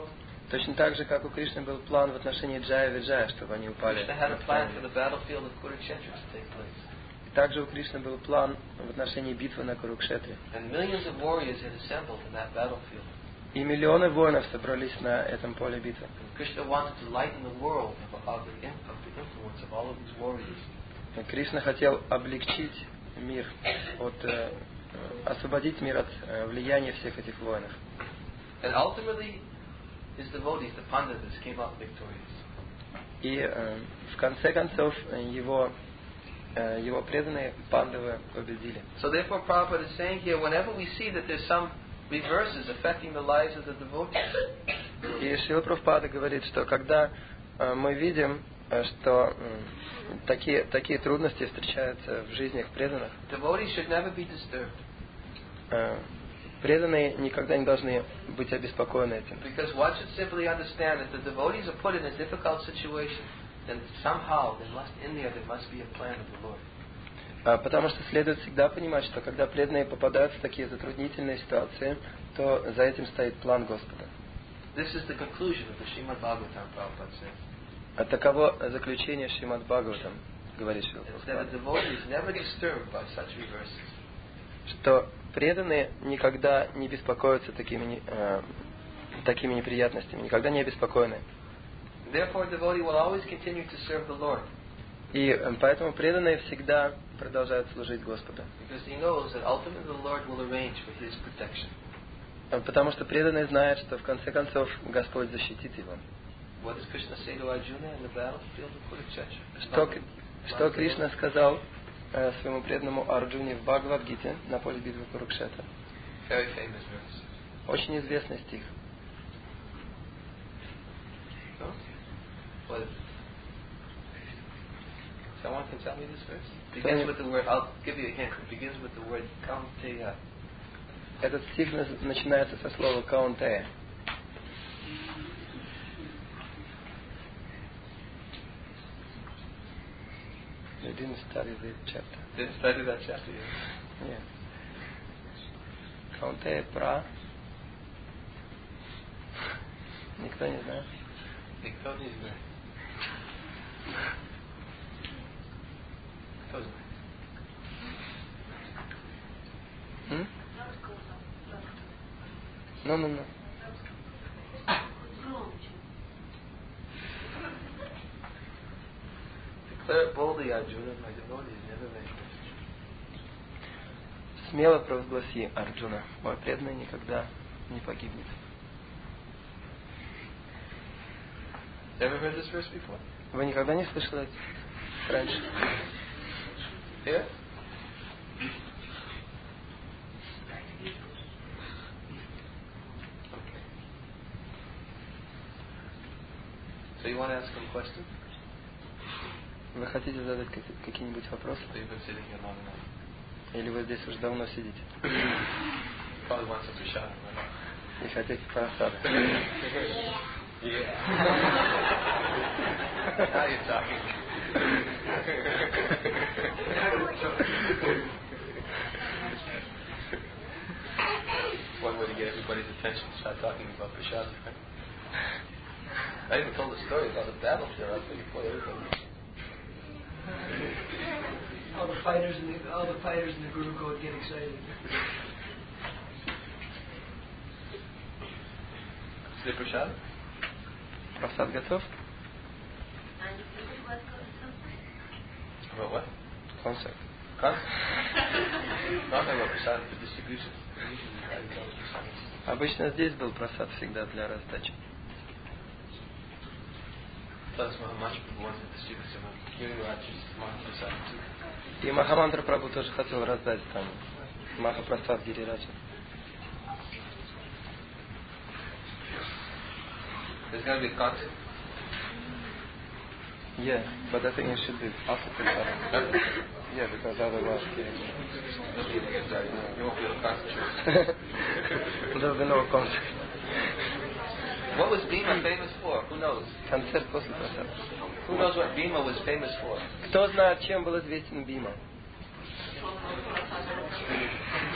Точно так же, как у Кришны был план в отношении Джая и Виджая, чтобы они упали. Krishna had a plan for the battlefield of Kurukshetra to take place. И также у Кришны был план в отношении битвы на Курукшетре. And millions of warriors had assembled in that battlefield. И миллионы воинов собрались на этом поле битвы. And Krishna wanted to lighten the world of the influence of all of these warriors. И Кришна хотел облегчить мир, освободить мир от влияния всех этих воинов. And ultimately, his devotees, the Panditas, came out victorious. И в конце концов его преданные пандавы победили. So therefore, Prabhupada is saying here, whenever we see that there's some reverses affecting the lives of the devotees, И Шрила Прабхупада говорит, что когда мы видим, что такие трудности встречаются в жизнях преданных, devotees should never be disturbed. Преданные никогда не должны быть обеспокоены этим. Because one should simply understand that the devotees are put in a difficult situation, then somehow there must be a plan of the Lord. Потому что следует всегда понимать, что когда преданные попадают в такие затруднительные ситуации, то за этим стоит план Господа. This is the conclusion of the Srimad Bhagavatam, Prabhupada says. Таково заключение Шримад Бхагаватам, говорит Шрила Прабхупада. That the devotees never disturbed by such reverses. Что преданные никогда не беспокоятся такими неприятностями, никогда не обеспокоены. Therefore, a devotee will always continue to serve the Lord. И поэтому преданные всегда продолжают служить Господу. Because he knows that ultimately the Lord will arrange for his protection. Потому что преданные знают, что в конце концов Господь защитит его. What does Krishna say to Arjuna in the battlefield of Kurukshetra? Что Кришна сказал своему преданному Арджуне в Бхагавад-гите на поле битвы Курукшетра? Very famous verse. Очень известный стих. No? What is it? Someone can tell me this verse? It begins with the word, I'll give you a hint. It begins with the word Kaunteya. Этот стих начинается со слова Каунтея. You didn't study this chapter. Didn't study that chapter yet? Нет. Каунтея про... Никто не знает. Никто не знает. Кто знает? Ну. Declare boldly, Arjuna, my devotee is never vanquished. Смело провозгласи, Арджуна, мой преданный никогда не погибнет. Ever heard this verse before? Вы никогда не слышали это раньше? Yeah? Okay. So you want to ask him a question? Вы хотите задать какие-нибудь вопросы? So you've been sitting here long enough. Или вы здесь уже давно сидите? Probably want some prashad, right? И хотите просады? Yeah. Now you're talking. One way to get everybody's attention is start talking about prashad. I even told a story about the battlefield. I'll tell you for everybody. All the fighters in the Guru Code get excited. Is there prashad? Просад готов? About what? Концерт. Concert? Not about prashad, the distribution. Обычно здесь был просад всегда для раздачи. Plus, Mahamantра Prabhu wants to distribute some Giriraj's Mahaprasad too. И Махамантра Прабху тоже хотел раздать там Махапрасад Гирираджа. There's going to be a concert. Yeah, but I think it should be after Prasad. Yeah, because otherwise You won't be able to concentrate. there will be no concert. What was Bhima famous for? Who knows? Концерт после просада. Who knows what Bhima was famous for? Кто знает, чем был известен Бима?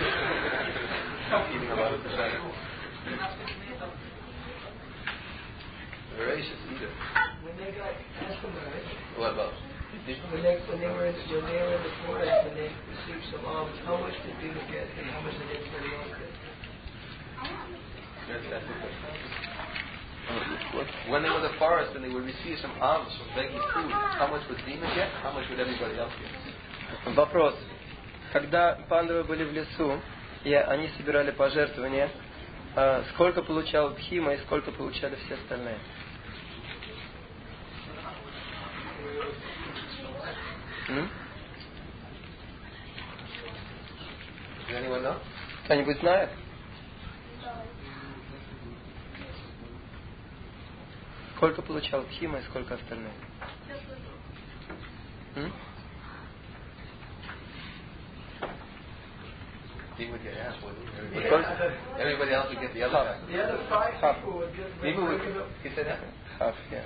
Eating a lot of prasad. voracious either. When they got Asperger's, What about? when they were in the forest, when they received some alms, how much did Bhima get and how much did everybody else get? When they were in the forest and they would receive some alms from begging food, how much would Bhima get? How much would everybody else get? Вопрос. Когда пандавы были в лесу, и они собирали пожертвования, сколько получал Бхима и сколько получали все остальные? Кто-нибудь знает? Сколько получал Бхима и сколько остальные? He would get half, wouldn't he? Everybody else would get the other half. The other five Half. people would give Bhima would, he said half? Half, yeah.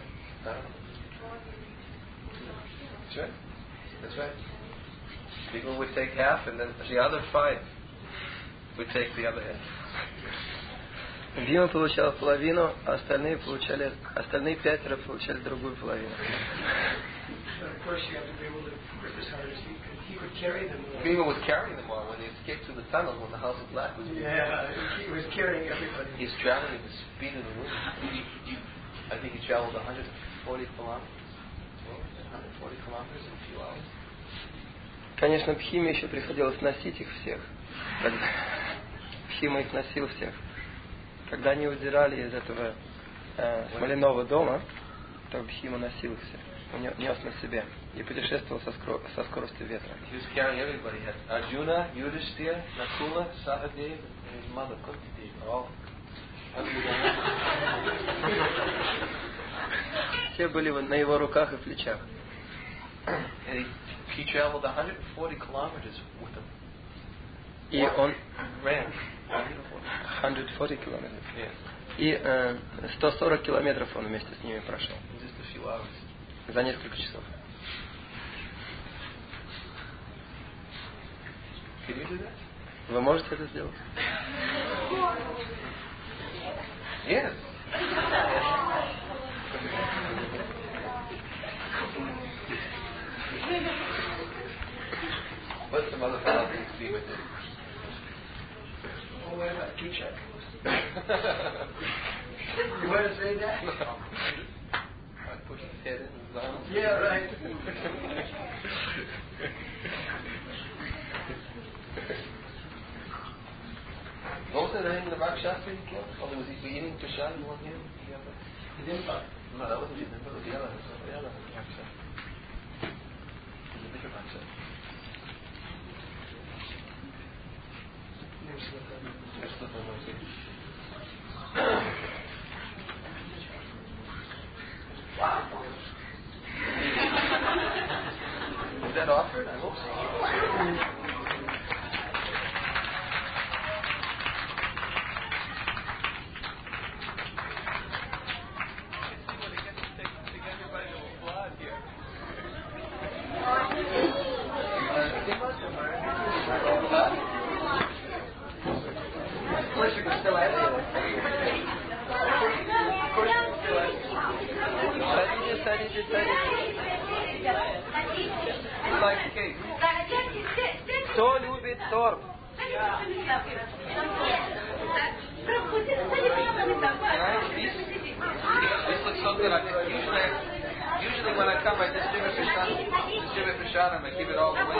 That's right. That's right. People would take half, and then the other 5 would take the other half. Бхима получал половину, а остальные 5 получали другую половину. Of course, you have to be able to grip as hard as he could carry them. Bhima was carrying them all when they escaped through the tunnel when the House of Black was. Yeah, he was carrying everybody. He's traveling at the speed of the wind. I think he traveled 140 kilometers. 140 kilometers in a few hours. Конечно, Бхиме еще приходилось носить их всех. Бхима их носил всех. Когда они удирали из этого смоляного дома, то Бхима носил их всех. Он нес на себе и путешествовал со скоростью ветра. He was carrying everybody. He had Arjuna, Yudhishthira, Nakula, Sahadev, and his mother Kunti Devi. All. Все были на его руках и плечах. And he traveled 140 kilometers with them. И он ran 140 километров. Yeah. И 140 километров он вместе с ними прошел. In just a few hours. За несколько часов. Can you do that? Вы можете это сделать? Yes. What's some other fellow things Bhima did? Oh, what about Kichak? You want to say that? I pushed his head in his arms. Yeah, right. What was the name of the Rakshasa he killed? Oh, was he eating prasad in one hand? No, that wasn't him. That was the other Rakshasa. It was a different Rakshasa. Wow. Is that offered? I hope so. Кто любит торт? This looks so good. Usually when I come, I distribute prashadam. I give it all away.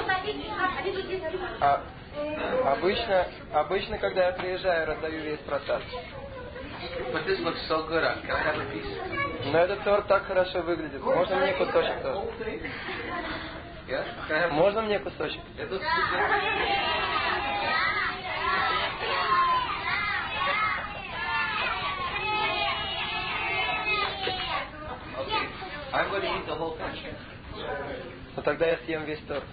Обычно, когда я приезжаю, раздаю весь просад. But this looks so good. Can I have a piece? Но этот торт так хорошо выглядит. Можно мне кусочек тоже? Yeah? Can I have? Можно мне кусочек? It looks too good. Okay. I'm going to eat the whole thing. Ну тогда я съем весь торт.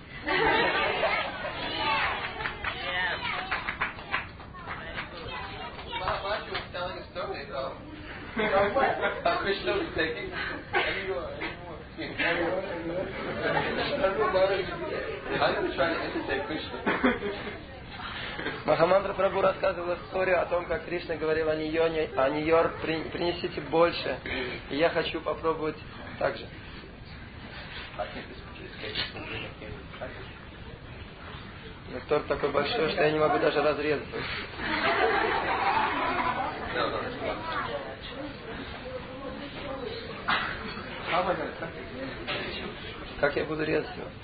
Maharaj was telling a story about how Krishna was taking I'm going to try to imitate Krishna. Махамандра Прабху рассказывал историю о том, как Кришна говорил о Ньор, принесите больше. И я хочу попробовать так же. Но торт такой большой, что я не могу даже разрезать. Как я буду резать его?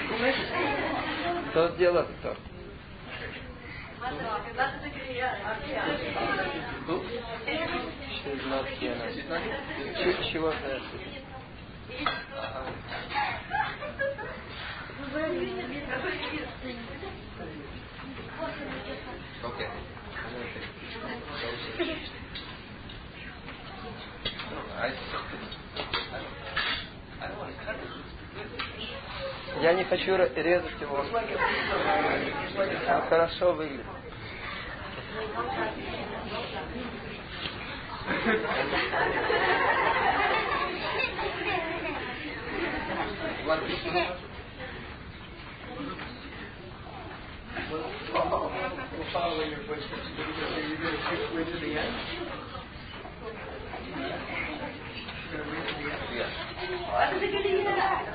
Кто сделал этот торт? Чего это? Okay. Я не хочу резать его. Он хорошо выглядит. We'll follow in your footsteps. Are you going to take way to the end? Going to wait to the end? Yeah.